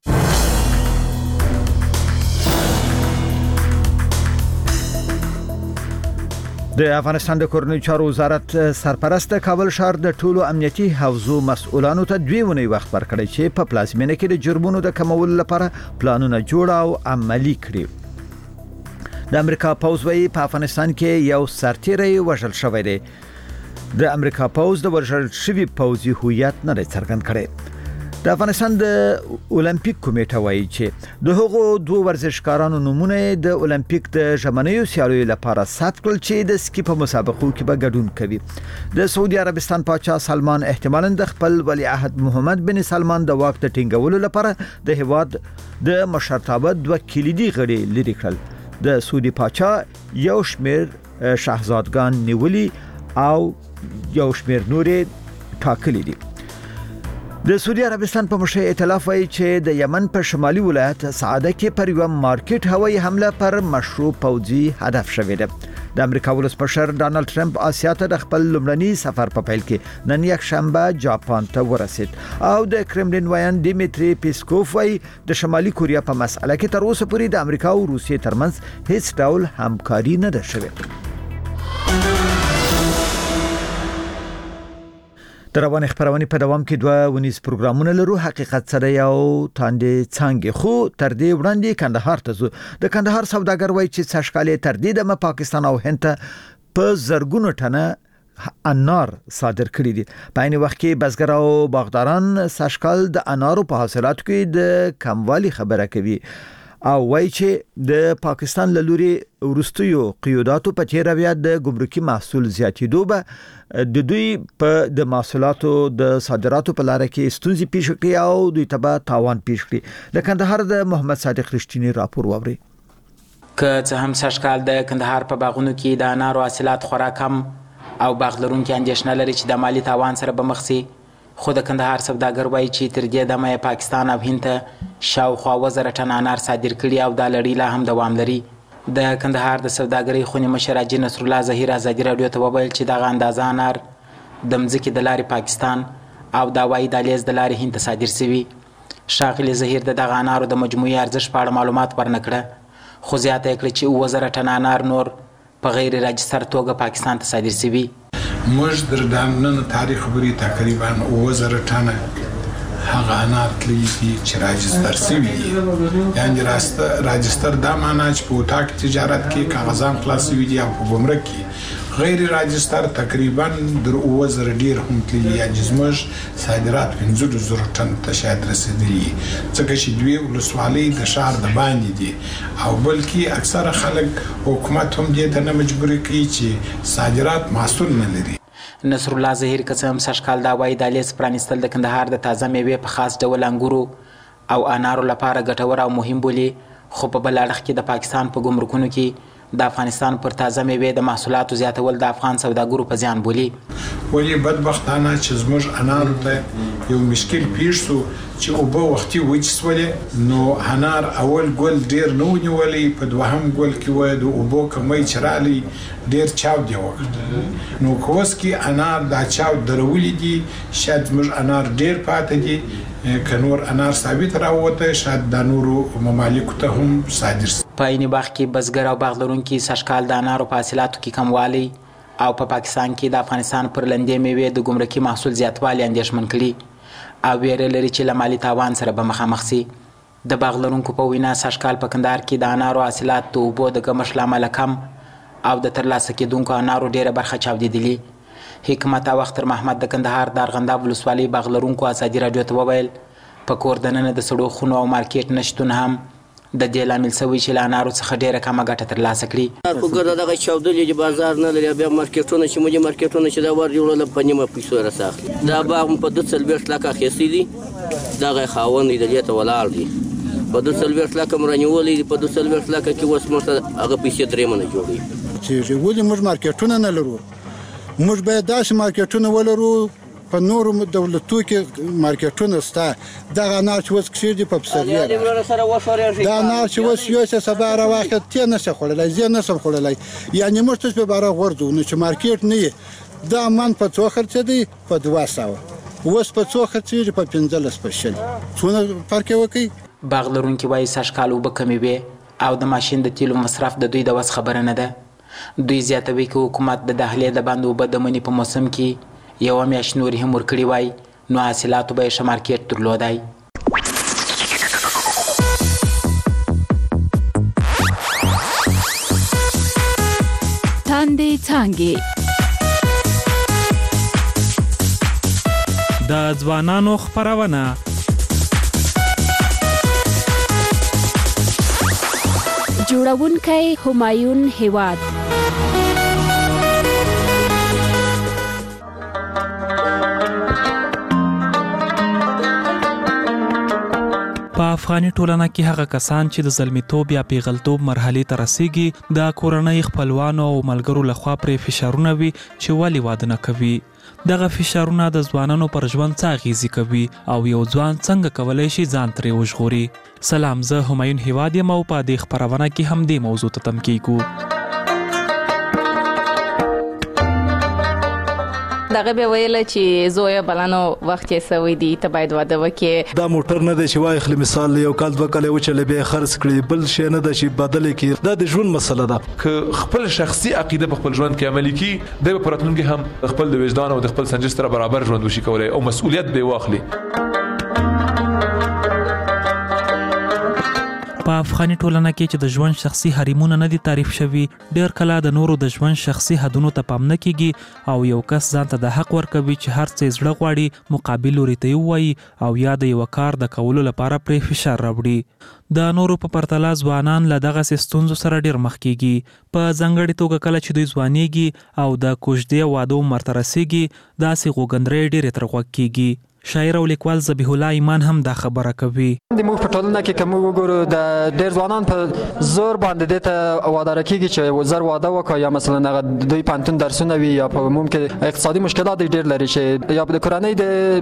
د افغانستان د کورنیو چارو وزارت سرپرست کابل ښار د ټولو امنیتي حوزو مسؤلانو ته 2 ونې وخت ورکړی چې په پلازمینه کې د جرمونو د کمولو لپاره پلانونه جوړ او عملی کړي. د امریکا پوځ وايي په افغانستان کې یو سرتیری وژل شوی دی. د امریکا پوځ د وژل شوی پوځي هویت نه څرګند کړي. د افغانستان د اولمپیک کمیټه وايي چې د هغو 2 ورزشکارانو نمونه د اولمپیک د ژمنیو سیالیو لپاره ثبت کړل چې د سکی په مسابقو کې به ګډون کوي. د سعودي عربستان پاچا سلمان احتمالاً د خپل ولیعهد محمد بن سلمان د واک د ټینګولو لپاره د هیواد د مشرتابه 2 کلیدي غړي لري کړل. د سعودي پاچا یو شمیر شاهزادګان نیولي او یو شمیر نورې ټاکلي دي. د سعودي عربستان په مشر ائتلاف وايي چې د یمن په شمالي ولایت سعاده کې پر یو مارکیټ هوایي حمله پر مشروع پوځي هدف شوې ده. د امریکا ولسمشر ډانلډ ټرمپ آسیا ته د خپل لومړني سفر په پیل کې نن یک شنبه جاپان ته ورسید او د کرملین وایان دیمیتری پیسکوف وايي د شمالي کوریا په مسأله کې تر اوسه پورې د امریکا او روسیې ترمنځ هیڅ ډول همکاري نه ده شوې. د رواني خبرونه په دوام کې 2 ونیز پروګرامونه لرو. حقیقت سره یو تاندې څنګه خو تر دې وړاندې کندهار ته زو. د کندهار سوداګر وایي چې سشکالې تر دې د پاکستان او هند ته په زرګونو ټنه انار صادر کړي دي. په عین وخت کې بزګر او باغداران سشکال د انارو په حاصلاتو کې د کموالي خبره کوي او وایي چې د پاکستان له لوري ورستیو قیوداتو په تیر بیا د ګمرکي محصول زیاتېدو به د دوی په د محصولاتو د صادراتو په لار کې ستونزې پیښ کړي او دوی ته تاوان پیښ کړي. د کندهار د محمد صادق رښتینی راپور ووري. که څه هم سشکال د کندهار په باغونو کې د انارو حاصلات خورا کم او باغ لرونکي اندېښنه لري چې د مالی تاوان سره به مخ شي، خو د کندهار سوداګر وایي چې تر دې دمه پاکستان او هند ته شاوخوا 1000 ټن انار صادر کړي او دا لړۍ لا هم دوام لري. د کندهار د سوداګرۍ خونې مشر حاجي نصر الله ظهیر ازادي رادیو ته وویل چې دغه اندازه انار د مځکې د لارې پاکستان او دا وایي د لیز د لارې هند ته صادر شوي. ښاغلي ظهیر د دغه انارو د مجموعي ارزښت په اړه معلومات ورنه کړه، خو زیاته یې کړه چې 1000 ټن انار نور په غیر راجستر توګه پاکستان ته صادر شوي. موږ در دامنن تاریخ بری تقریبا 1000 ټن هغه انار تللی دي چې راجستر شوي دي. یعنې راجستر دا معنا چې په اتاق تجارت کې کاغذان خلاص شوي دي او په ګمرک کې غیر راجستر تقریبا در 1000 ډیر هم تللی. یعنې زموږ صادرات 500 ټن ته شاید رسېدلي ځکه چې دوی ولسوالۍ د ښار د باندې دي او بلکې اکثره خلک حکومت هم دې ته نه مجبور کوي چې صادرات محصول نه لري. نصر الله ظهیر که څه هم سږکال دا وایي د لیز پرانیستل د کندهار د تازه میوې په خاص ډول انګورو او انارو لپاره ګټور او مهم بولي، خو په بل اړخ کې د پاکستان په ګمرکونو کې د افغانستان پر تازه میوې د محصولاتو زیاتول د افغان سوداګرو په زیان بولي. ولې بدبختانه چې زموږ انارو ته یو مشکل پیښ شو چې اوبه وختي وچ شولې، نو انار اول ګل ډیر نه ونیولی، په دوهم ګل کې وایي د اوبو کمی چې رالی ډیر چاود یې وکړ. نو که اوس کې انار دا چاود درولي دي شاید زموږ انار ډیر پاتې دي، که نور انار ثابت راووته شاید د نورو ممالکو ته هم صادر شي. په عین وخت کې بزګر او باغ لرونکي سږکال د انارو په حاصلاتو کې کموالی او په پاکستان کې د افغانستان پر لندې میوې د ګمرکي محصول زیاتوالی اندېښمن کړي او ویره لري چې له مالي تاوان سره به مخامخ شي. د باغ لرونکو په وینا سږکال په کندهار کې د انارو حاصلات د اوبو د کمښت له امله کم او د ترلاسه کېدونکو انارو ډیره برخه چاودېدلي. حکمت او اختر محمد د کندهار د ارغنداب ولسوالۍ باغ لرونکو ازادي راډیو ته وویل په کور دننه د سړو خونو او مارکیټ نشتون هم د دې لامل شوی چې له انارو څخه ډېره کمه ګټه ترلاسه کړي. خو ګرده دغه چاودلې چې بازار نه لري، بیا مارکیټونه چې موږ مارکیټونه چې دا ور جوړول په نیمه پیسو راځي. دا باغ په 240 لکه اخیستي دي، دغه خاوند دې دلته ولاړ دي په 240 لکه مرانیولې په 240 لکه کې اوس موږ هغه پیسې درې منه جوړي. چې ولې موږ مارکیټونه نه لرو؟ موږ باید داسې مارکیټونه ولرو په نورو دولتو کې مارکیټونه ستا دغه انار چې اوس کښېږدي په پسرلي دا انار چې اوس یوسې سبا راواخېد تی نه شي خوړلی، زه نه شم خوړلی. یعنې موږ تاسو په باره غورځو نو چې مارکیټ نه وي دا من په څو خرڅېدی؟ په 200. اوس په څو خرڅېږي؟ په 15 په 20. څونه فرق یې وکړي؟ باغ لرونکي وایي سږکال اوبه کمې وې او د ماشین د تیلو مصرف د دوی د وس خبره نه ده. دوی زیاتوي که حکومت د دهلې د باندې اوبه د مني په موسم کې یوه میاشت نورې هم ورکړي وای نو حاصلاتو به یې ښه مارکیټ درلودی. تاندې څانګې د ځوانانو خپرونه جوړونکی همایون هیواد. په افغاني ټولنه کې هغه کسان چې د زلمیتوب یا پیغلتوب مرحلې ته رسیږي د کورنۍ خپلوانو او ملګرو لخوا پرې فشارونه وي چې ولې واده نه کوي. دغه فشارونه د ځوانانو پر ژوند څه اغیزې کوي او یو ځوان څنګه کولی شي ځان ترې وژغوري. سلام، زه همایون هیواد یم او په دې خپرونه کې هم دې موضوع ته تم کیږو. دغه به ویل چې زویا بلانو وخت یې سوي دي ته باید واده وکړي. دا موټر نه دی چې وای خلی مثال یو کال دوه کال وچلې به خرڅ کړي، بل شی نه دی چې بدل کړي. دا د ژوند مسله ده. که خپل شخصي عقیده په خپل ژوند کې عملي کړي د په راتلونکي هم خپل د وجدان او د خپل سنجش سره برابر ژوند وشي کولای او مسؤلیت به واخلي. په افغاني ټولنه کې چې د ژوند شخصي حریمونه نه دي تعریف شوي، ډېر کله د نورو د ژوند شخصي حدونو ته پام نه کیږي او یو کس ځان ته د حق ورکوي چې هر څه زړه غواړي مقابل لوري ته ووایي او یا د یو کار د کولو لپاره پرې فشار راوړي. د نورو په پرتله ځوانان له دغه ستونزو سره ډېر مخ کیږي. په ځانګړې توګه کله چې دوی ځوانیږي او د کوژدې واده عمر ته رسیږي داسې غوږندرې ډېرې تر غوږ کیږي. شاعر او لیکوال ذبیح الله ایمان هم دا خبره کوي. د موږ په ټولنه کې کوم وګورو د ډېر ځوانان په زور باندې دته واده کېږي چې زر واده وکړي یا مثلا هغه دوی پانتون درسونه وي یا په ممکن اقتصادي مشکلات ډېر لري چې یا د کورنۍ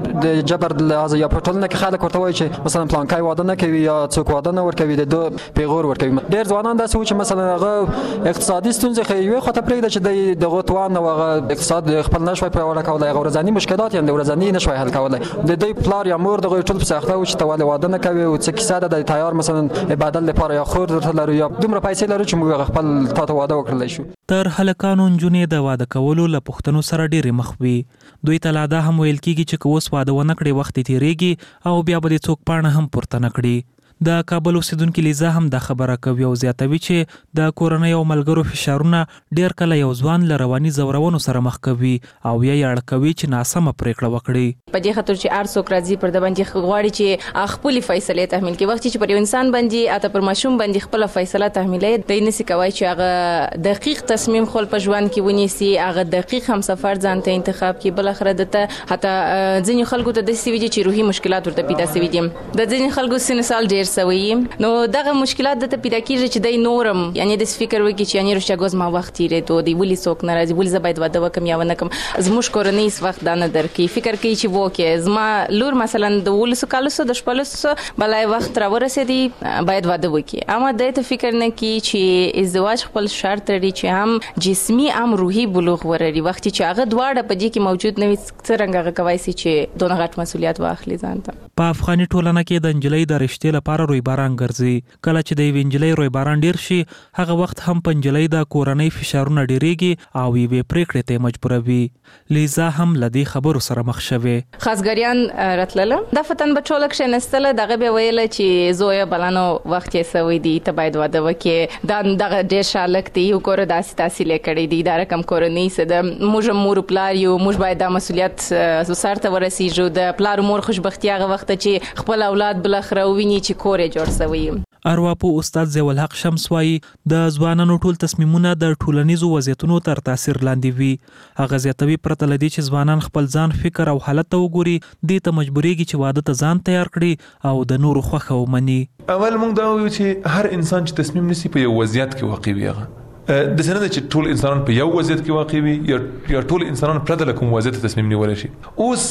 د جبر لحاظ یا په ټولنه کې خلک ورته وایي چې مثلا پلانکای واده نه کوي یا څوک واده نه ورکوي د دو پیغور ورکوي. ډېر ځوانان داسې و چې مثلا هغه اقتصادي ستونزې خو یوې خواته پرېږده چې د غوتوان او هغه اقتصاد خپل نشوي پیاوړی کولی، هغه ورځني مشکلات یې د ورځني نشوي حل کولی. د دوی پلار یا مور دغه ټول په سخته و چې ته واده نه کوي او څه کیسه ده د تیار مثلا عبادت لپاره یا خور درته لرو یا دومره پیسې لرو چې موږ خپل تا ته واده وکړلی شو. تر هلکانو نجونې د واده کولو له پوښتنو سره ډېرې مخ وي. دوی ته لا دا هم ویل کېږي چې که اوس واده ونه کړې وخت یې تېرېږي او بیا به دې څوک پاڼه هم پورته نه کړي. د کابل اوسیدونکي لیزا هم دا خبره کوي او زیاتوي چې د کورنۍ او ملګرو فشارونه ډېر کله یو ځوان له رواني ځورونو سره مخ کوي او یا یې اړ کوي چې ناسمه پرېکړه وکړي. په دې خاطر چې هر څوک راځي پر د باندې غواړي چې خپل فیصله تحمیل کړي. وخت چې پر یو انسان باندې اته پر ماشوم باندې خپل فیصله تحمیلې د نسی کوي چې هغه دقیق تصمیم خپل په ژوند کې ونیسي، هغه دقیق هم سفر ځان ته انتخاب کړي. بل اخر دته حتی ځینې خلکو ته د سوي چې روحي مشکلات ورته پیدا سوي دي. د ځینې خلکو سن سال ډېر سوي نو دغه مشکلات د ته پیدا کیږي چې د نورم یعنی د فکر وکړي چې یعنی رښتیا ګوز ما وخت یې ته دی ولې څوک ناراضي ولې زباید واده وکم یا ونه کم زموږ کورنۍ اس وخت دانه درکې فکر کوي چې وکه زما لور مثلا د ولس کالسو د شپلسو بلای وخت را ورسېدي باید واده وکړي. اما د ته فکر نه کی چې ازدواج خپل شرط لري چې هم جسمي هم روحي بلوغ ورري. وخت چې هغه دواړه په دې کې موجود نه وي څنګه هغه کوي چې دونه غټ مسولیت واخلي ځان ته. په افغاني ټولنه کې د انجلۍ د رشتې لپاره لپاره روی باران ګرځي. کله چې د وینجلې روی باران ډیر شي هغه وخت هم پنجلې د کورنۍ فشارونه ډیریږي او یې پریکړې ته مجبوروي. لیزا هم لدی خبرو سره مخ شوه. خاصګریان راتلله د فتن بچولک شنستله دغه به ویل چې زویا بلانو وخت یې سوي دي ته باید واده وکړي دا دغه ډیر شالک دی یو کور داسې تحصیل کړي دي دا رقم کورنۍ سره د موږ مور پلار یو موږ باید د مسولیت سرته ورسیږو د پلار مور خوشبختي هغه وخت چې خپل اولاد بل اخره ویني چې کور جوړ سوی. ارواپو استاد زیول حق شمس وایي د ځوانانو ټول تصمیمونه د ټولنیزو وضعیتونو تر تاثیر لاندې وي. هغه زیاتوي پرته لدی چې ځوانان خپل ځان فکر او حالت ته وګوري دې ته مجبورېږي چې واده ته ځان تیار کړي او د نورو خوښه ومني. اول موږ دا وایو چې هر انسان چې تصمیم نیسي په یو وضعیت کې واقع وي هغه د سنه چې ټول انسانان په یو وضعیت کې واقع وي یا ټول انسانان پرته له کوم وضعیت تصمیم نیول شي. اوس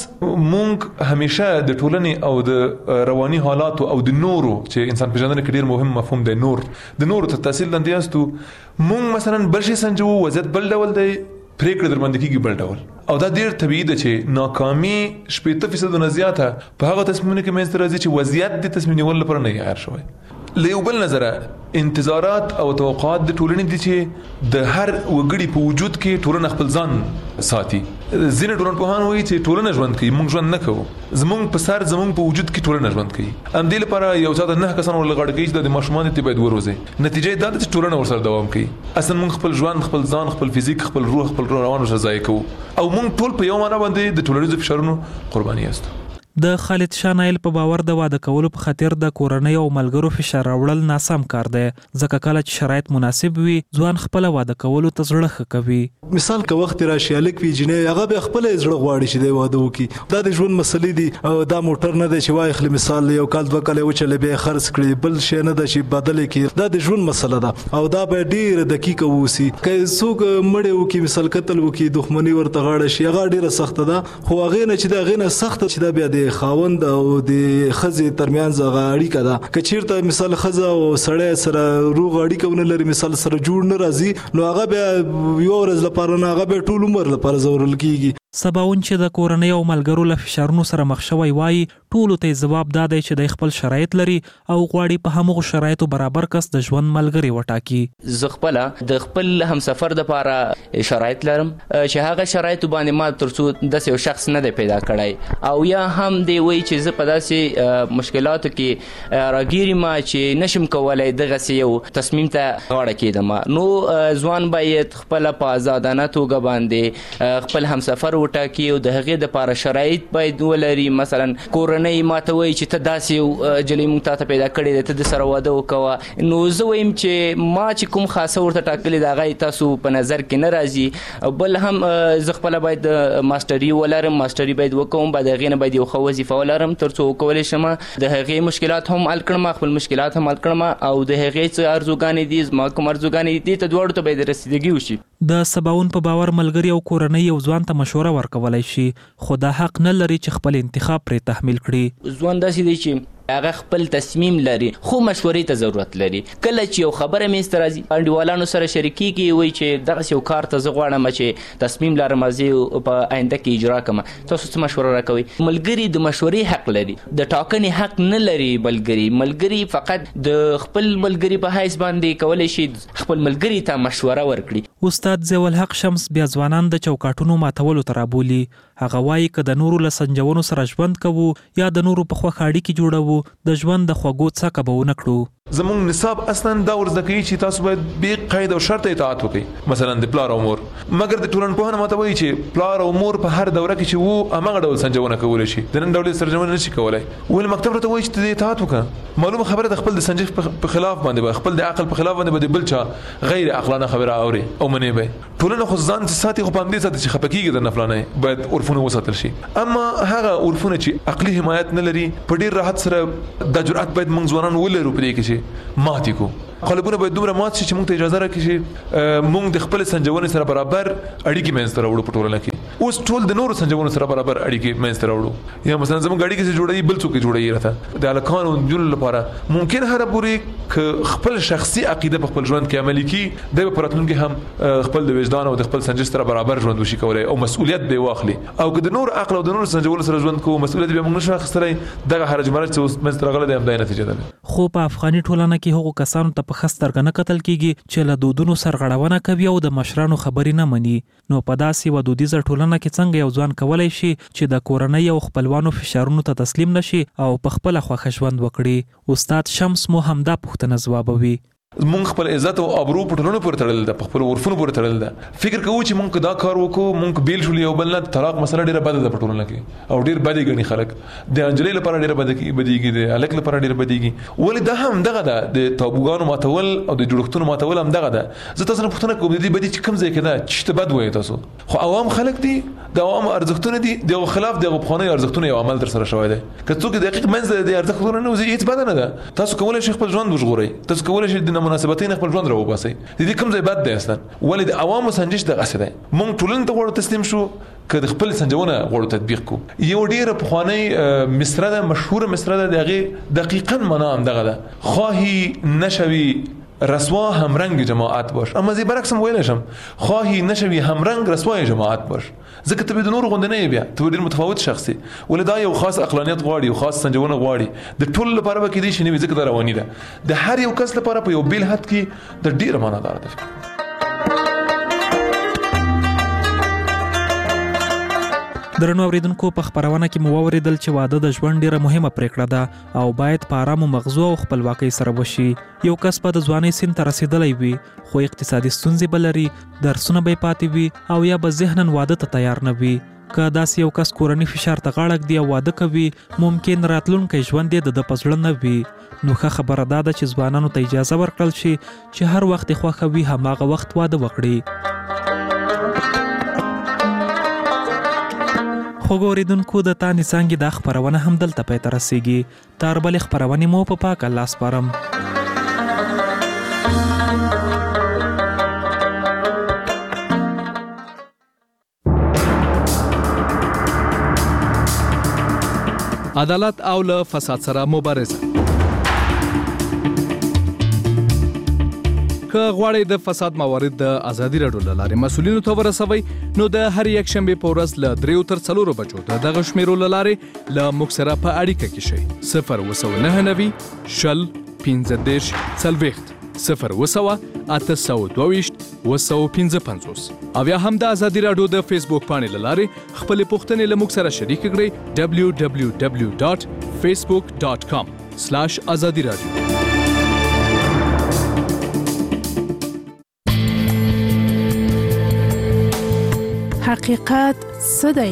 موږ همیشه د ټولنې او د رواني حالات او د نورو چې انسان پیژندنه کې ډیر مهم مفهوم دی د نورو تر تاثیر لاندې یاستو. موږ مثلا بل شي سنجو وضعیت بل ډول دی پریکړه در باندې کیږي بل ډول او دا ډیر طبيعي ده چې ناکامي 80% نه زیاته په هغه تصمیمونه کې منځ ته راځي چې وضعیت د تصمیم نیول لپاره نه یار شوی. له یو بل نظره انتظارات او توقعات د ټولنې دي چې د هر وګړي په وجود کې ټولنه خپل ځان ساتي. ځینې ټولنپوهان وایي چې ټولنه ژوند کوي موږ ژوند نه کوو. زموږ په سر زموږ په وجود کې ټولنه ژوند کوي. ام دې لپاره یو ځای د 9 کسانو لغړ کوي چې د ماشومان ته باید وروزي. نتیجه دا ده چې ټولنه ورسره دوام کوي. اصلا موږ خپل ژوند خپل ځان خپل فزیک خپل روح خپل روان ورځای کوو او موږ ټول په یو معنا باندې د ټولنیزو فشارونو قرباني یاستو. د خالد شانایل په باور د واده کولو په خاطر د کورنۍ او ملګرو فشار راوړل ناسم کار دی ځکه کله چې شرایط مناسب وي ځوان خپل واده کولو ته زړه ښه کوي. مثال که وخت راشي الک وی جنې هغه به خپل زړه غواړي چې د واده وکړي. دا د ژوند مسلې دي او دا موټر نه دی چې وای خل مثال یو کال دوه کال وچلې به خرڅ کړي بل شي نه د شي بدل کړي. دا د ژوند مسله ده او دا به ډیر دقیق ووسی. که څوک مړ وکي مثال قتل وکي دښمنی ورته غاړه شي هغه ډیره سخت ده خو هغه نه چې دا غینه سخت چې دا بیا د خاوند او د خزې ترمیان زغه اړیکه ده. که چیرته مثال خزه او سړی سره روغ اړیکه ونه لري مثال سره جوړ نه راځي نو هغه بیا یو ورځ لپاره نه هغه به ټول عمر لپاره زورل کیږي. سباون چې د کورنۍ او ملګرو له فشارونو سره مخ شوی وای ټولو ته جواب دادی چې د خپل شرایط لري او غواړي په همغو شرایطو برابر کس د ژوند ملګری وټاکي. زه خپل د خپل همسفر د لپاره شرایط لرم چې هغه شرایط باندې ما ترڅو د یو شخص نه دی پیدا کړی او یا هم دی وای چې زه په داسې مشکلاتو کې راګیرم چې نشم کولای دغه یو تصمیم ته غاړه کېدم. نو ځوان باید خپل په آزادانه توګه باندې خپل همسفر وټاکي او د هغې دپاره شرایط باید ولري. مثلا کورنۍ ماته وایي چې ته داسې یو جلۍ موږ ته پیدا کړې ده ته د سره واده وکوه نو زه وایم چې ما چې کوم خاصه ورته ټاکلې ده هغه تاسو په نظر کې نه راځي. بل هم زه خپله باید ماسټري ولرم ماسټري باید وکوم بعد هغې نه باید یو ښه وظیفه ولرم تر څو وکولی شم د هغې مشکلات هم حل کړم خپل مشکلات هم حل کړم او د هغې څه ارزوګانې دي زما کوم ارزوګانې دي ته دواړو ته باید رسیدګي وشي. د سباون په باور ملګری او کورنۍ یو ځوان ته مشوره ورکولای شي خو دا حق نه لري چې خپل انتخاب پرې تحمیل کړي. ځوان داسې دی چې هغه خپل تصمیم لري خو مشورې ته ضرورت لري. کله چې یو خبره منځ ته راځي انډیوالانو سره شریکېږي وایي چې دغسې یو کار ته زه غواړم چې تصمیم لرم زه په آینده کې اجرا کړم تاسو څه مشوره راکوئ. ملګري د مشورې حق لري د ټاکنې حق نه لري. ملګري فقط د خپل ملګري په حیث باندې کولی شي خپل ملګري ته مشوره ورکړي. استاد زیول حق شمس بیا ځوانان د چوکاټونو ماتولو ته رابولي. هغه وایي که د نورو له سنجونو سره ژوند کوو یا د نورو په خوښه اړیکې جوړوو د ژوند د خوږو څکه به ونه کړو. زموږ نصاب اصلا دا ورزده کوي چې تاسو باید بې قید او شرط اطاعت وکړئ مثلا د پلار او مور. مګر د ټولنپوهنه ماته وایي چې پلار او مور په هر دوره کې چې وو هماغه ډول سنجونه کولی شي د نن ډول سرجمه نشي کولی. ولې مکتب راته وایي چې ته اطاعت وکړه معلومه خبره د خپل د سنجش په خلاف باندې خپل د عقل په خلاف باندې بل چا غیر عقلانه خبره اوري او منی به ټولنه خو ځان ساتي خو پام دې ساتي چې خپکیږي د نفلانه باید عرفونه وساتل شي. اما هغه عرفونه چې عقلي حمایت نه لري په ډیر راحت سره د جرأت باید موږ ځوانان ولرو په دې کې چې ماتي کو قالبونه باید دومره مات شي چې موږ ته اجازه راکړي چې موږ د خپل سنجونې سره برابر اړیکې منځ ته راوړو په ټولنه کې. اوس ټول د نورو سنجونو سره برابر اړیکې منځ ته راوړو. یا مثلا زموږ اړیکې چې جوړوي بل څوک جوړوي راته د الکانو جوړ لپاره ممکن هر پوری خپل شخصي عقیده په خپل ژوند کې عملي کی د پراتلونکو هم خپل د وجدان او د خپل سنجش سره برابر ژوند وشي کولای او مسؤلیت به واخلي او که د نور عقل او د نور سنجول سره ژوند کوو مسؤلیت به موږ نشو اخیستلای. دغه هرج مرج چې منځ ته راغلی د همدای نتیجه ده. خو په افغاني ټولنه کې هغو کسانو ته په خسترګ نه کتل کیږي چې له دودونو سرغړونه کوي او د مشرانو خبرې نه مني. نو په داسې ودودیزه ټولنه کې څنګه یو ځوان کولای شي چې د کورنۍ او خپلوانو فشارونو ته تسلیم نشي او په خپل خوښه ژوند وکړي؟ استاد شمس مو همدا پوښتنه ځوابوي. مونږ خپل عزت او ابرو په ټولنو پورې تړل ده، په خپل عرفونو پورې تړل ده. فکر کوو چې مونږ دا کار وکړو مونږ بیل شول یو بل نه. طلاق مسله ډیره بده ده په ټولنه کې او ډیر بدی غني خلک د انجلۍ لپاره ډیره بدیږي د الک لپاره ډیره بدیږي. ولې دا هم دغه ده د تابوګانو ماتول او د جوړښتونو ماتول هم دغه ده. زه تاسو نه پوښتنه کوم دي بدی چې کوم ځای کې ده چې بد وایي تاسو خو عوام خلک دي د عوام ارزښتونه دي د خلاف د غوښنې ارزښتونه یو عمل در سره شوی دی. که څوک دقیق منځ د ارزښتونه نه وزي هیڅ بد نه ده. تاسو کولای شئ خپل ژوند وژغورئ، تاسو کولای شئ د مناسبتین خپل ژوند راوباسئ. د دې کوم ځای بد دی اصلا ولې د عوامو سنجش دغه څه دی. مونږ ټولنه ته غوړو تسلیم شو که د خپل سنجونه غوړو تطبیق کو. یو ډیره پخوانی مصره ده، مشهور مصره ده، دغه دقیقاً معنا هم دغه ده: خواهی نشوی رسوا همرنگ جماعت باش. اما زی برعکس هم ویل شم خواهی نشوی همرنگ رسوای جماعت باش. ځکه ته به د نورو غوندې نه بیا ته ډېر متفاوت شخص یې ولې دا یو خاص عقلانیت غواړي یو خاص سنجونه غواړي. د ټول لپاره به کېدای شي نه وي ځکه دا رواني ده. د هر یو کس لپاره په یو بیل حد کې د ډېره معناداره ده. درنو اوریدونکو په خبرونه کې مو واوریدل چې واده د ژوند ډیره مهمه پریکړه ده او باید په آرام مغزو او خپلواکۍ سره وشي. یو کس په د ځوانۍ سن ته رسیدلی وي خو اقتصادي ستونزې به لري، درسونه به پاتې وي او یا به ذهناً واده ته تیار نه وي. که داسې یو کس کورني فشار ته غاړه ږدي او واده کوي ممکن راتلونکی ژوند یې د په زړه نه وي. نو ښه خبره دا ده چې ځوانانو ته اجازه ورکړل شي چې هر وخت یې خوښه وي هماغه وخت واده وکړي. خو ګوریدونکو د تانې څانګې دا خپرونه هم دلته پای ته رسیږي. تر بلې خپرونې مو په پاک الله سپارم. عدالت او له فساد سره مبارزه. که غواړئ د فساد موارد د ازادي راډیو له لارې مسؤلینو ته ورسوئ نو د هر یک شنبې په ورځ له 3 تر 4 بجو د دغه شمیرو له لارې له موږ سره په اړیکه کې شئ. 029 شل 15 40 0 822 255 او یا هم د ازادي راډیو د فیسبوک باندې له لارې خپل پوښتنې له موږ سره شریک کړئ. www.facebook.com/azadiradio. حقیقت څه دی؟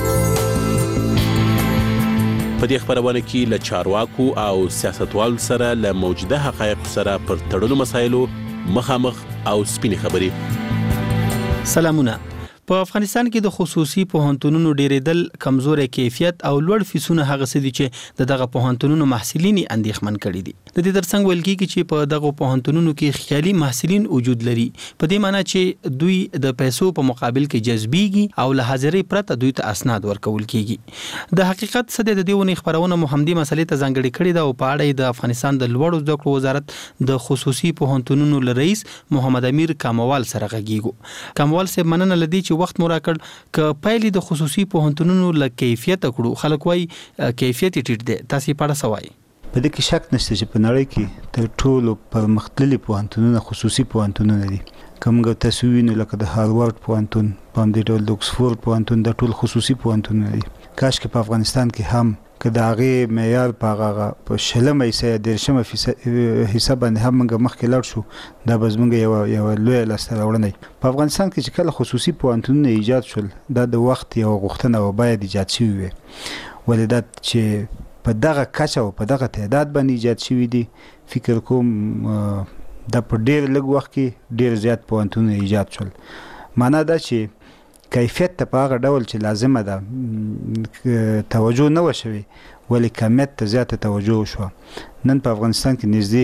په دې خبرونه کې له چارواکو او سیاستوالو سره له موجوده حقایق سره پر تړلو مسایلو مخامخ او سپینې خبرې. سلامونه. په افغانستان کې د خصوصي پوهنتونونو ډیرېدل، کمزوري کیفیت او لوړ فیسونه هغه څه دي چې دغه پوهنتونونو محصلین اندېښمن کړي دي. د دې ترڅنګ ویل کېږي چې په دغه پوهنتونونو کې خیالي محصلین وجود لري، په دې معنی چې دوی د پیسو په مقابل کې جذبيږي او له حاضرۍ پرته دوی ته اسناد ورکول کېږي. د حقیقت څه د دې ونې خبرونه محمدي مسلې ته ځانګړي کړي دا او په اړه د افغانستان د لوړو زده کړو وزارت د خصوصي پوهنتونونو رئیس محمد امیر کاموال سره غږیږو. کاموال صاحب مننه لدی چې وخت مو راکړ. ک پایلې د خصوصي پوهنتونونو له کیفیت کړو خلک وای کیفیت ټیټ دی، تاسو په اړه سوای؟ په دې کې شک نشته چې په نړۍ کې تر ټولو پرمختللي پوهنتونونه خصوصي پوهنتونونه دي. کومګه تاسو وینئ لکه د هاروارد پوهنتون، باندې ډول د اوکسفورد پوهنتون، د ټول خصوصي پوهنتونونه دي. کاش کې په افغانستان کې هم که د هغې معیار په 20 حصه یا 30 حصه باندې هم موږ مخکې لاړ شو، دا به زموږ یو لویه لاسته راوړنه. په افغانستان کې چې کله خصوصي پوهنتونونه ایجاد شول دا د وخت یو غوښتنه او باید ایجاد شوي وي. ولې دا چې په دغه کچه او په دغه تعداد باندې ایجاد شوي دي، فکر کوم دا په ډېر لږ وخت کې ډېر زیات پوهنتونونه ایجاد شول. معنا دا چې کیفیت ته په هغه ډول چې لازمه ده توجه نه وشوي، ولې کمیت ته زیاته توجه وشوه. نن په افغانستان کې نږدې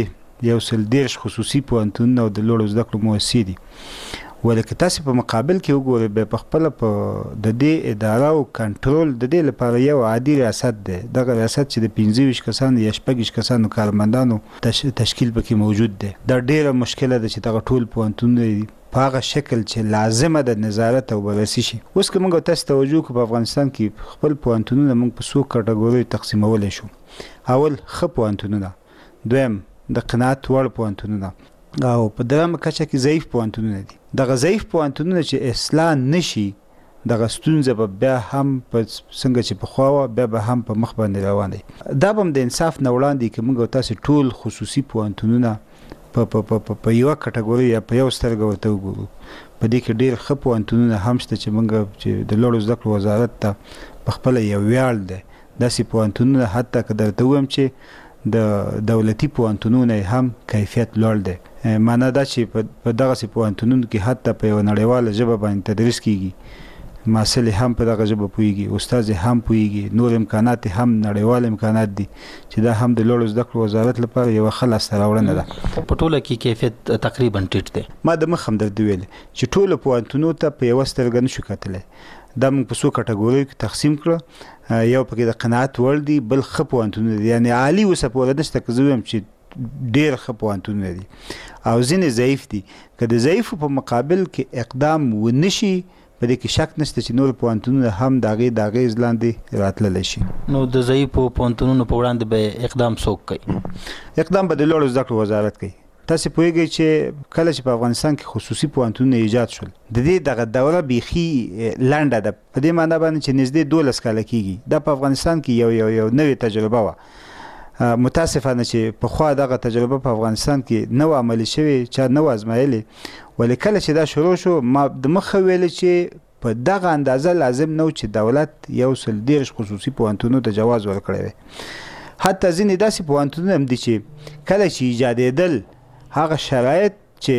130 خصوصي پوهنتونونه او د لوړو زده کړو مؤسسې دي. ولکه تاسو په مقابل کې وګورئ به په خپل په د دې اداره او کنټرول د دې لپاره یو عادي ریاست دی. دغه ریاست چې د 25 کسانو یا 6 کسانو کارمندانو تشکیل پکې موجود دی. دا ډیره مشکله ده چې دغه ټول پوهنتونونه په هغه شکل چې لازمه د نظارت او بررسي شي. اوس که موږ تاسو توجه کوو په افغانستان کې خپل پوهنتونونه موږ په څو کټګوریو تقسیمولی شو. اول ښه پوهنتونونه، دویم د قناعت وړ پوهنتونونه، او په درېیمه کچه کې ضعیف پوهنتونونه دي. دغه ضعیف پوهنتونونه چې اصلاح نشي دغه ستونزه به بیا هم په څنګه چې پخوا وه بیا به هم په مخ باندې روان دی. دا به هم د انصاف نه وړاندې که موږ تاسې ټول خصوصي پوهنتونونه په یوه کټګوري یا په یو سترګه ورته وګورو. په دې کې ډېر ښه پوهنتونونه هم شته چې موږ چې د لوړو زده کړو وزارت ته پخپله یو ویاړ دی. داسې پوهنتونونه حتی که درته ووایم چې د دولتي پوهنتونونه هم کیفیت لوړ دی. معنا دا چې په دغسې پوهنتونونو کې حتی په یوه نړیواله ژبه باندې تدریس کیږي، محصل هم په دغه ژبه پوهیږي، استاد هم پوهیږي، نور امکانات هم نړیوال امکانات دي چې دا هم د لوړو زده کړو وزارت لپاره یوه ښه لاسته راوړنه ده. په ټوله کې کیفیت تقریبا ټیټ دی. ما د مخ هم درته ویلې چې ټولو پوهنتونو ته په یوه سترګه نشو کتلی. دا موږ په څو کټګوریو کې تقسیم کړه. یو پکې د قناعت وړ دي، بل ښه پوهنتونونه دي، یعنې عالي اوسه پوره نشته که زه ویم چې ډېر ښه پوهنتونونه دي، او ځینې ضعیف دي. که د ضعیفو په مقابل کې اقدام ونشي په دې کې شک نشته چې نور پوهنتونونه هم د هغې د اغېز لاندې راتللی شي. نو د ضعیفو پوهنتونونو په وړاندې به اقدام څوک کوي؟ اقدام به د لوړو زده کړو وزارت کوي. تاسو پوهیږئ چې کله چې په افغانستان کې خصوصي پوهنتونونه ایجاد شول د دې دغه دوره بیخي لنډه ده، په دې معنی باندې چې نږدې 12 کاله کېږي. دا په افغانستان کې یو نوې تجربه وه. متاسفانه چې پخوا دغه تجربه په افغانستان کې نه وه عملي شوې، چا نه وه ازمایلې. ولې کله چې دا شروع شو ما د مخه ویلې چې په دغه اندازه لازم نه و چې دولت 130 خصوصي پوهنتونونو ته جواز ورکړی وی. حتی ځینې داسې پوهنتونونه هم دي چې کله چې ایجادېدل هغه شرایط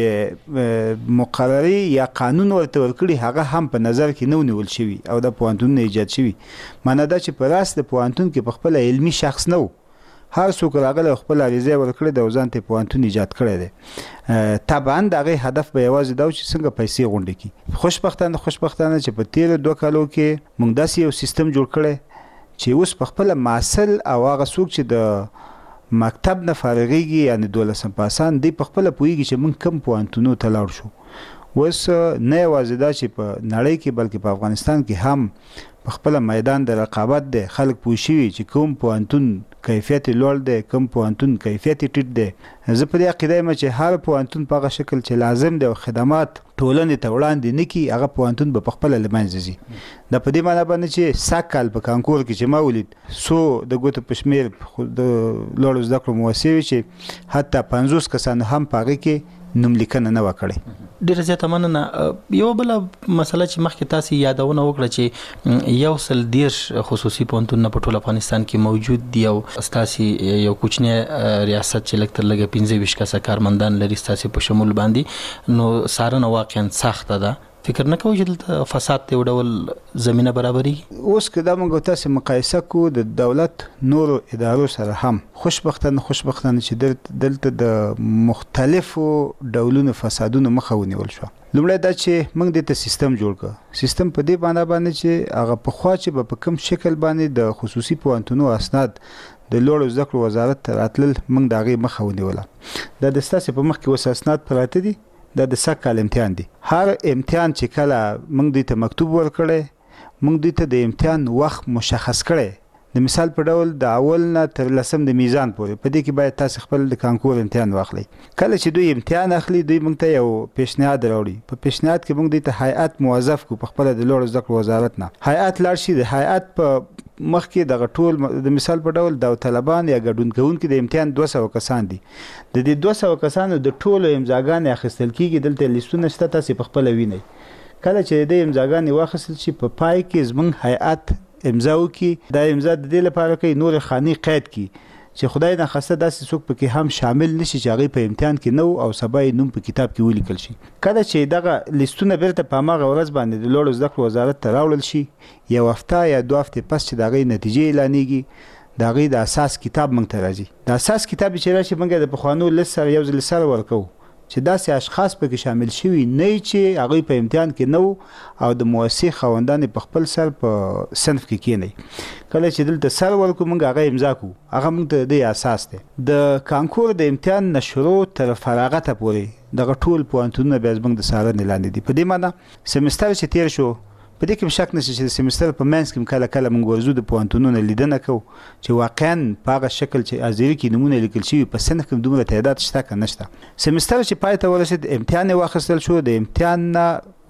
چې مقرري یا قانون ورته ورکړي هغه هم په نظر کې نه ونیول شوي او د پوهنتونونه ایجاد شوي. معنا دا چې په راست د پوهنتون کې په خپله علمي شخص نه و، هر څوک راغلی او خپل عریضه ورکړې ده او ځان ته پوهنتون ایجاد کړی دی. طبعا د هغې هدف به یوازې دا و چې څنګه پیسې غونډې کړي. خوشبختانه چې په تېرو 2 کالو کې موږ داسې یو سیستم جوړ کړی چې اوس په خپله محصل او هغه څوک چې د مکتب نه فارغېږي یعنې 12 پاسان دی په خپله پوهېږي چې موږ کوم پوهنتونو ته لاړ شو. اوس نه یوازې دا چې په نړۍ کې بلکې په افغانستان کې هم په خپله میدان د رقابت دی. خلک پوه شوي چې کوم پوهنتون کیفیت لوړ دی، کوم پوهنتون کیفیت ټیټ دی. زه په دې عقیده یم چې هر پوهنتون په هغه شکل چې لازم دی او خدمات ټولنې ته وړاندې نه کړي هغه پوهنتون به په خپله له منځه ځي. دا په دې معنی باندې چې سږ کال په کانکور کې چې ما ولید څو د ګوتو په شمېر د لوړو زده کړو مؤسسې وي چې حتی 50 کسانو هم په هغې کې نوم لیکنه نه وه کړې. ډېره زیاته مننه. یوه بله مسله چې مخکې تاسې یادونه وکړه چې 130 خصوصي پوهنتونونه په ټول افغانستان کې موجود دي او ستاسې یو کوچنی ریاست چې لږ تر لږه 25 کسه کارمندان لري ستاسې په شمول باندې، نو څارنه واقعا سخته ده. فکر نه کوئ چې دلته فساد ته یو ډول زمینه برابرېږي؟ اوس که دا موږ تاسې مقایسه کوو د دولت نورو ادارو سره هم خوشبختانه چې دلته د مختلفو ډولونو فسادونو مخه ونیول شوه. لومړی دا چې موږ دې ته سیستم جوړ کړه. سیستم په دې معنی باندې چې هغه پخوا چې به په کوم شکل باندې د خصوصي پوهنتونو اسناد د لوړو زده کړو وزارت ته راتلل موږ د هغې مخه ونیوله. دا د ستاسې په مخ کې اوس اسناد پراته دي. دا د سږ کال امتحان دی. هر امتحان چې کله موږ دوی ته مکتوب ورکړی موږ دوی ته د امتحان وخت مشخص کړی. د مثال په ډول د اول نه تر 10 د میزان پورې په دې کې باید تاسو خپل د کانکور امتحان واخلئ. کله چې دوی امتحان اخلي دوی موږ ته یو پیشنهاد راوړي. په پیشنهاد کې موږ دوی ته هیئت موظف کو په خپل د لوړو زده کړو وزارت نه. هیئت لاړ شي. د هیئت په مخ کې دغه ټول د مثال په ډول داوطلبان یا ګډون کوونکي د امتحان 200 کسان دي. د دې 200 کسانو د ټولو امضاګانې اخیستل کېږي. دلته لیستونه شته، تاسې په خپله وینئ. کله چې د امضاګانې واخیستل شي په پای کې زموږ هیئت امضا وکړي. دا امضا د دې لپاره کوي نور خاني قید کړي چې خدای ناخواسته داسې څوک پکې هم شامل نشي چې هغوی په امتحان کې نه او سبا یې نوم په کتاب کې ولیکل شي. کله چې دغه لیستونه بیرته په هماغه ورځ باندې د لوړو زده کړو وزارت ته راوړل شي، 1 هفته یا 2 هفتې پس چې د هغوی نتیجې اعلانېږي دا غي د اساس کتاب مونږ ته راځي. د اساس کتاب چې راشي مونږ د پخوانو لسر یو ځل سره ورکو چې داسې اشخاص پکې شامل شوي نه چې هغه په امتحان کې نو او د موثق خوندان په خپل سر په صنف کې کېنی. کله چې دلته سر ورکو مونږ هغه امضا کو، هغه مونږ ته د اساس دی. د کانکور د امتحان نشرو تر فراغت پورې دغه ټول پوهنتونونه بیا زموږ د څارنې لاندې دي. په دې معنی سمستر چې تیر شو په دې کې شک نشته چې سمستر په منځ کې کله کله موږ ورزو د پوهنتونونو لیدنه کوو چې واقعا په هغه شکل چې ازيري کې نمونه لیکل شوي په صنف کې دومره تعداد شته که نشته. سمستر چې پای ته ورسید امتحان یې واخیستل شو، د امتحان نه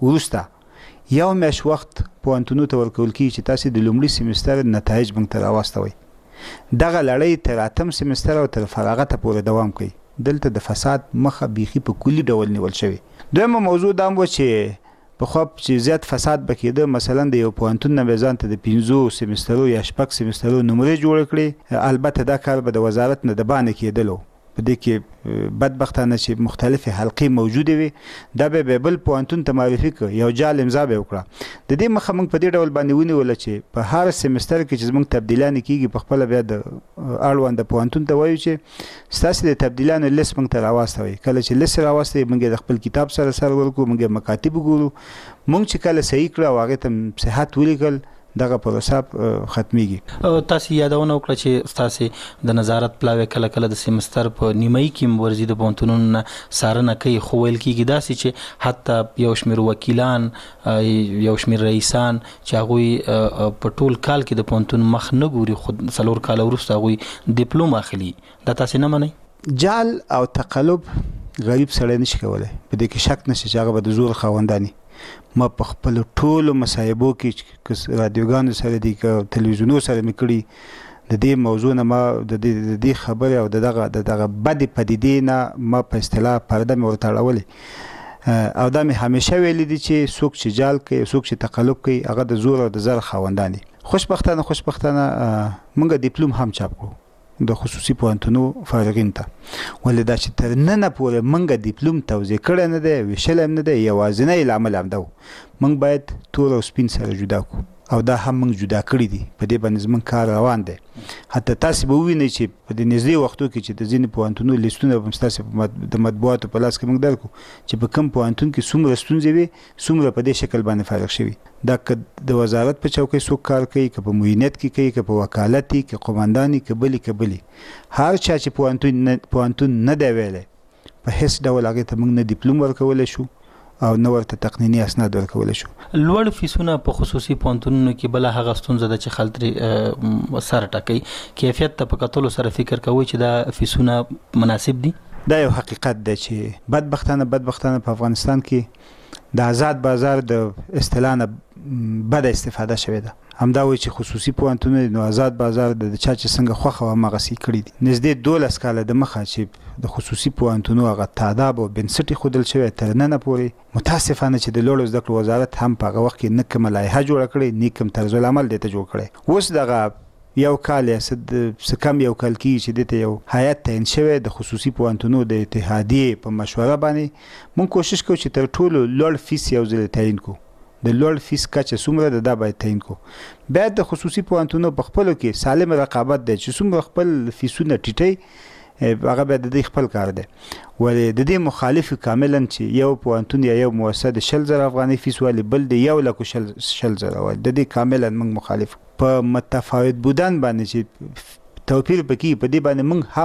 وروسته یو میاشت وخت پوهنتونو ته ورکول کېږي چې تاسې د لومړي سمستر نتایج موږ ته راواستوئ. دغه لړۍ تر 8م سمستر او تر فراغته پورې دوام کوي. دلته د فساد مخه بیخي په کلي ډول نیول شوی. دویمه موضوع دا و چې په خو چې زیات فساد بکیده، مثلا د یو پوهنتون نه به ځان ته د 15 سمسترو یا 6 سمسترو نمرې جوړ کړي. البته دا کار به د وزارت نه د باندې کېدلو. په دې کې بدبختانه چې مختلفې حلقې موجودې وي، دا به بل پوهنتون ته معرفي کړ، یو جال امضا به وکړه. د دې مخه موږ په دې ډول باندې ونیوله چې په هر سمستر کې چې زموږ تبدیلانې کېږي په خپله بیا د اړوند پوهنتون ته وایو چې ستاسې د تبدیلانو لیست موږ ته راواستوئ. کله چې لیست راواستوئ موږ د خپل کتاب سره سر ورکړو، موږ مکاتب وګورو، موږ چې کله صحیح کړه او هغې ته صحت ولیکل دغه پروسه ختميږي. تاسو یادونه وکړه چې تاسو د نظارت پلاوی کله کله د سمستر په نیمایي کې ورزي د پوهنتونونو سارنه کوي، خو ویل کېږي داسې چې حتی یو شمېر وکیلان، یو شمېر رئیسان چې هغوی په ټول کال کې د پوهنتون مخ نه ګوري، خو 4 کاله وروسته هغوی ډیپلوم اخلي. دا تاسو نه منئ؟ جال او تقلب غریب سړی نشي کولی. په دې کې شک نشته چې هغه به د زور خاوندانی. ما په خپل ټولو مصاحبو کې رادیوګانو سره دي که تلویزیونو سره مې کړي د دې موضوع نه ما د دې خبرې او دغه بدې پدیدې نه ما په اصطلاح پرده مې ورته اړولې او دا مې همیشه ویلي دي چې څوک چې جال کوي، څوک چې تقلب کوي، هغه د زور او د زر خاوندان دي. خوشبختانه موږ ډیپلوم هم چاپ کړو د خصوصي پوهنتونو فارغین ته، ولې دا چې تر ننه پورې موږ ډیپلوم توزیع کړی نه دی، ویشلی هم نه دی. یوازینی لامل همدا و، موږ باید تور او سپین سره جدا کړو او دا هم موږ جدا کړي دي. په دې باندې زموږ کار روان دی. حتی تاسو به ووینئ چې په دې نږدې وختو کې چې د ځینې پوهنتونو لیستونه به ستاسو د مطبوعاتو په لاس کې موږ درکړو چې په کوم پوهنتون کې څومره ستونزې وي، څومره په دې شکل باندې فارغ شوي. دا که د وزارت په چوکۍ څوک کار کوي، که په معینت کې کوي، که په وکالت کې، که قوماندان که بلي هر چا چې پوهنتون نه دی ویلی، په هیڅ ډول هغې ته موږ نه ډیپلوم ورکولی شو او نه ورته تقنیني اسناد ورکولی شو. لوړ فیسونه په خصوصي پوهنتونونو کې بله هغه ستونزه ده چې خلک ترې سر ټکوي. کیفیت ته په کتلو سره فکر کوئ چې دا فیسونه مناسب دي؟ دا یو حقیقت دی چې بدبختانه په افغانستان کې د آزاد بازار د اصطلاح نه بده استفاده شوې ده. همدا وایي چې خصوصي پوهنتونونه نو آزاد بازار د چا چې څنګه خوښه وه هماغسې کړي دي. نږدې 12 کاله د مخه چې د خصوصي پوهنتونو هغه تعداد او بنسټ ایښودل شوی تر ننه پورې متاسفانه چې د لوړو زده کړو وزارت هم په هغه وخت کې نه کومه لایحه جوړه کړې، نه کوم طرز العمل دې ته جوړ کړی. اوس دغه یو کال یا څه کم یو کال کېږي چې دې ته یو هیات تعین شوی د خصوصي پوهنتونو د اتحادیې په مشوره باندې. موږ کوشش کوو چې تر ټولو لوړ فیس یو ځل تعین کړو. د لوړ فیس کچه څومره ده دا باید تعین کړو. باید د خصوصي پوهنتونو په خپلو کې سالم رقابت دی چې څومره خپل فیسونه ټیټوي، هغه باید د دې خپل کار دی. ولې د دې مخالف کاملا چې یو پوهنتون یا یو مؤسسه د 100,000 افغانۍ فیس والی، بل د 1,40,000 والی، د دې کاملا موږ مخالف. په متفاوت بودن باندې چې توپیر پکې، په دې باندې موږ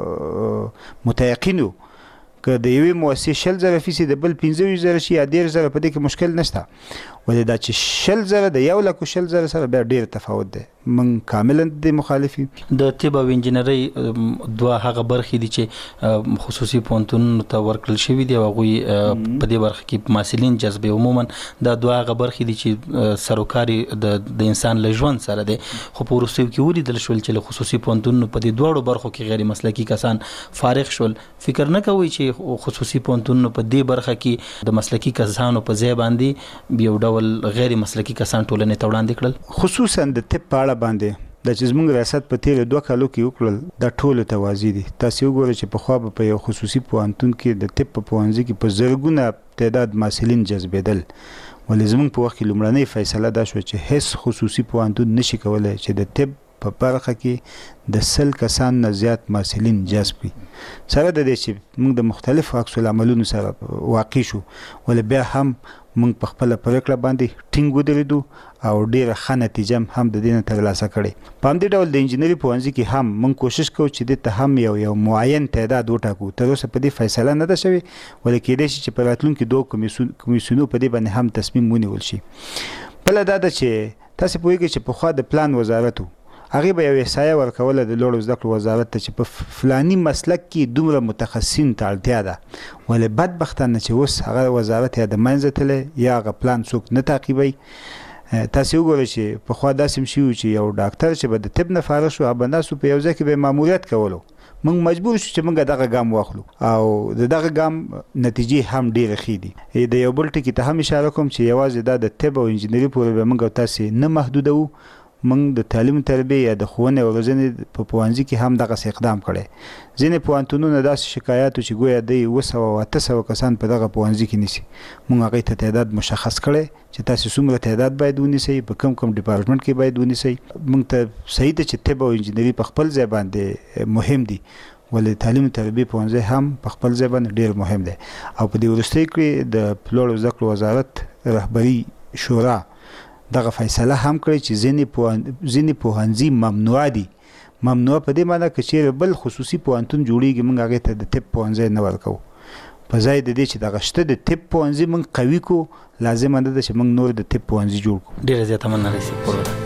هم متيقن یو که د یوې مؤسسې 100,000 فیس د بل 15,000 شي یا 13,000 په دې کې مشکل نشته. ولې دا چې 100,000 د 1,40,000 سره بیا ډېر تفاوت دی. موږ کاملا د مخالف یو. د طب او انجینرۍ دوه هغه برخې دي چې خصوصي پوهنتونونو ته ورکړل شوي دي او هغوی په دې برخه کې محصلین جذبوي. عموما دا دوه هغه برخې دي چې سروکار د انسان له ژوند سره دی. خو په وروستیو کې ولیدل شول چې له خصوصي پوهنتونونو په دې دواړو برخو کې غیر مسلکي کسان فارغ شول. فکر نه کوئ چې خصوصي پوهنتونونو په دې برخه کې د مسلکي کسانو په ځای باندې یو ډول غیر مسلکي کسان ټولنې ته وړاندې کړل؟ خصوصا د طب په اړه باندې د چې زموږ ریاست په تیرو 2 کالو کې وکړل، دا ټولو ته واضح دي. تاسو وګورئ چې پخوا به په یو خصوصي پوهنتون کې د طب په پوهنځي کې په زرګونه تعداد محصلین جذبېدل. ولې زموږ په وخت کې لومړنۍ فیصله دا شوه چې هیڅ خصوصي پوهنتون نشي کولی چې د طب په برخه کې د 100 کسان نه زیات محصلین جذب کړي سره د دې چې موږ د مختلفو عکس العملونو سره واقع شو ولې بیا هم موږ په خپل پریکړه باندې ټینګ ودرېدو او ډیره ښه نتیجه هم د دې ترلاسه کړې په همدې ډول د انجینري پوهنځي کې هم موږ کوشش کوو چې دې ته هم یو معین تعداد وټاکو تر اوسه په دې فیصله نه ده شوې ولې کېدای شي چې په راتلونکي 2 کمیسیونو په دې باندې هم تصمیم ونیول شي بله دا ده چې تاسې پوهېږئ چې پخوا د پلان وزارت هغه به یو احصایه ورکوله د لوړو زده کړو وزارت ته چې په فلاني مسلک کې دومره متخصصین ته اړتیا ده ولې بدبختانه چې اوس هغه وزارت یا د منځه تللی یا هغه پلان څوک نه تعقیبوي تاسې وګورئ چې پخوا داسې هم شوي چې یو ډاکټر چې به د طب نه فارغ شو هغه به ناست په یو ځای کې به ماموریت کولو موږ مجبور شو چې موږ دغه ګام واخلو او د دغه ګام نتیجې هم ډېرې ښې دي د یو بل ټکي ته هم اشاره کوم چې یوازې دا د طب او انجینري پورې به موږ او تاسې نه محدودوو موږ د تعلیم تربیه یا د ښوونې او روزنې په پوهنځي کې هم دغسې اقدام کړی ځینې پوهنتونونه داسې شکایاتو چې گویا دوی 700 او 800 کسان په دغه پوهنځي کې نیسي موږ هغې ته تعداد مشخص کړی چې تاسې څومره تعداد باید ونیسئ په کوم ډپارټمنټ کې باید ونیسئ موږ ته صحیح ده چې طب او انجینري په خپل ځای باندې مهم دي ولې تعلیم تربیه پوهنځی هم په خپل ځای باندې ډېر مهم دی او په دې وروستۍ کې د لوړو زده کړو وزارت رهبري شورا دغه فیصله هم کړی چې ځینې پوهنځي ممنوع دي ممنوع په دې معنی که چیرې بل خصوصي پوهنتون جوړیږي موږ هغې ته د طب پوهنځی نه ورکوو په ځای د دې چې دغه شته د طب پوهنځي موږ قوي کړو لازمه نه ده چې موږ نور د طب پوهنځي جوړ کړو ډېره زیاته مننه رئیس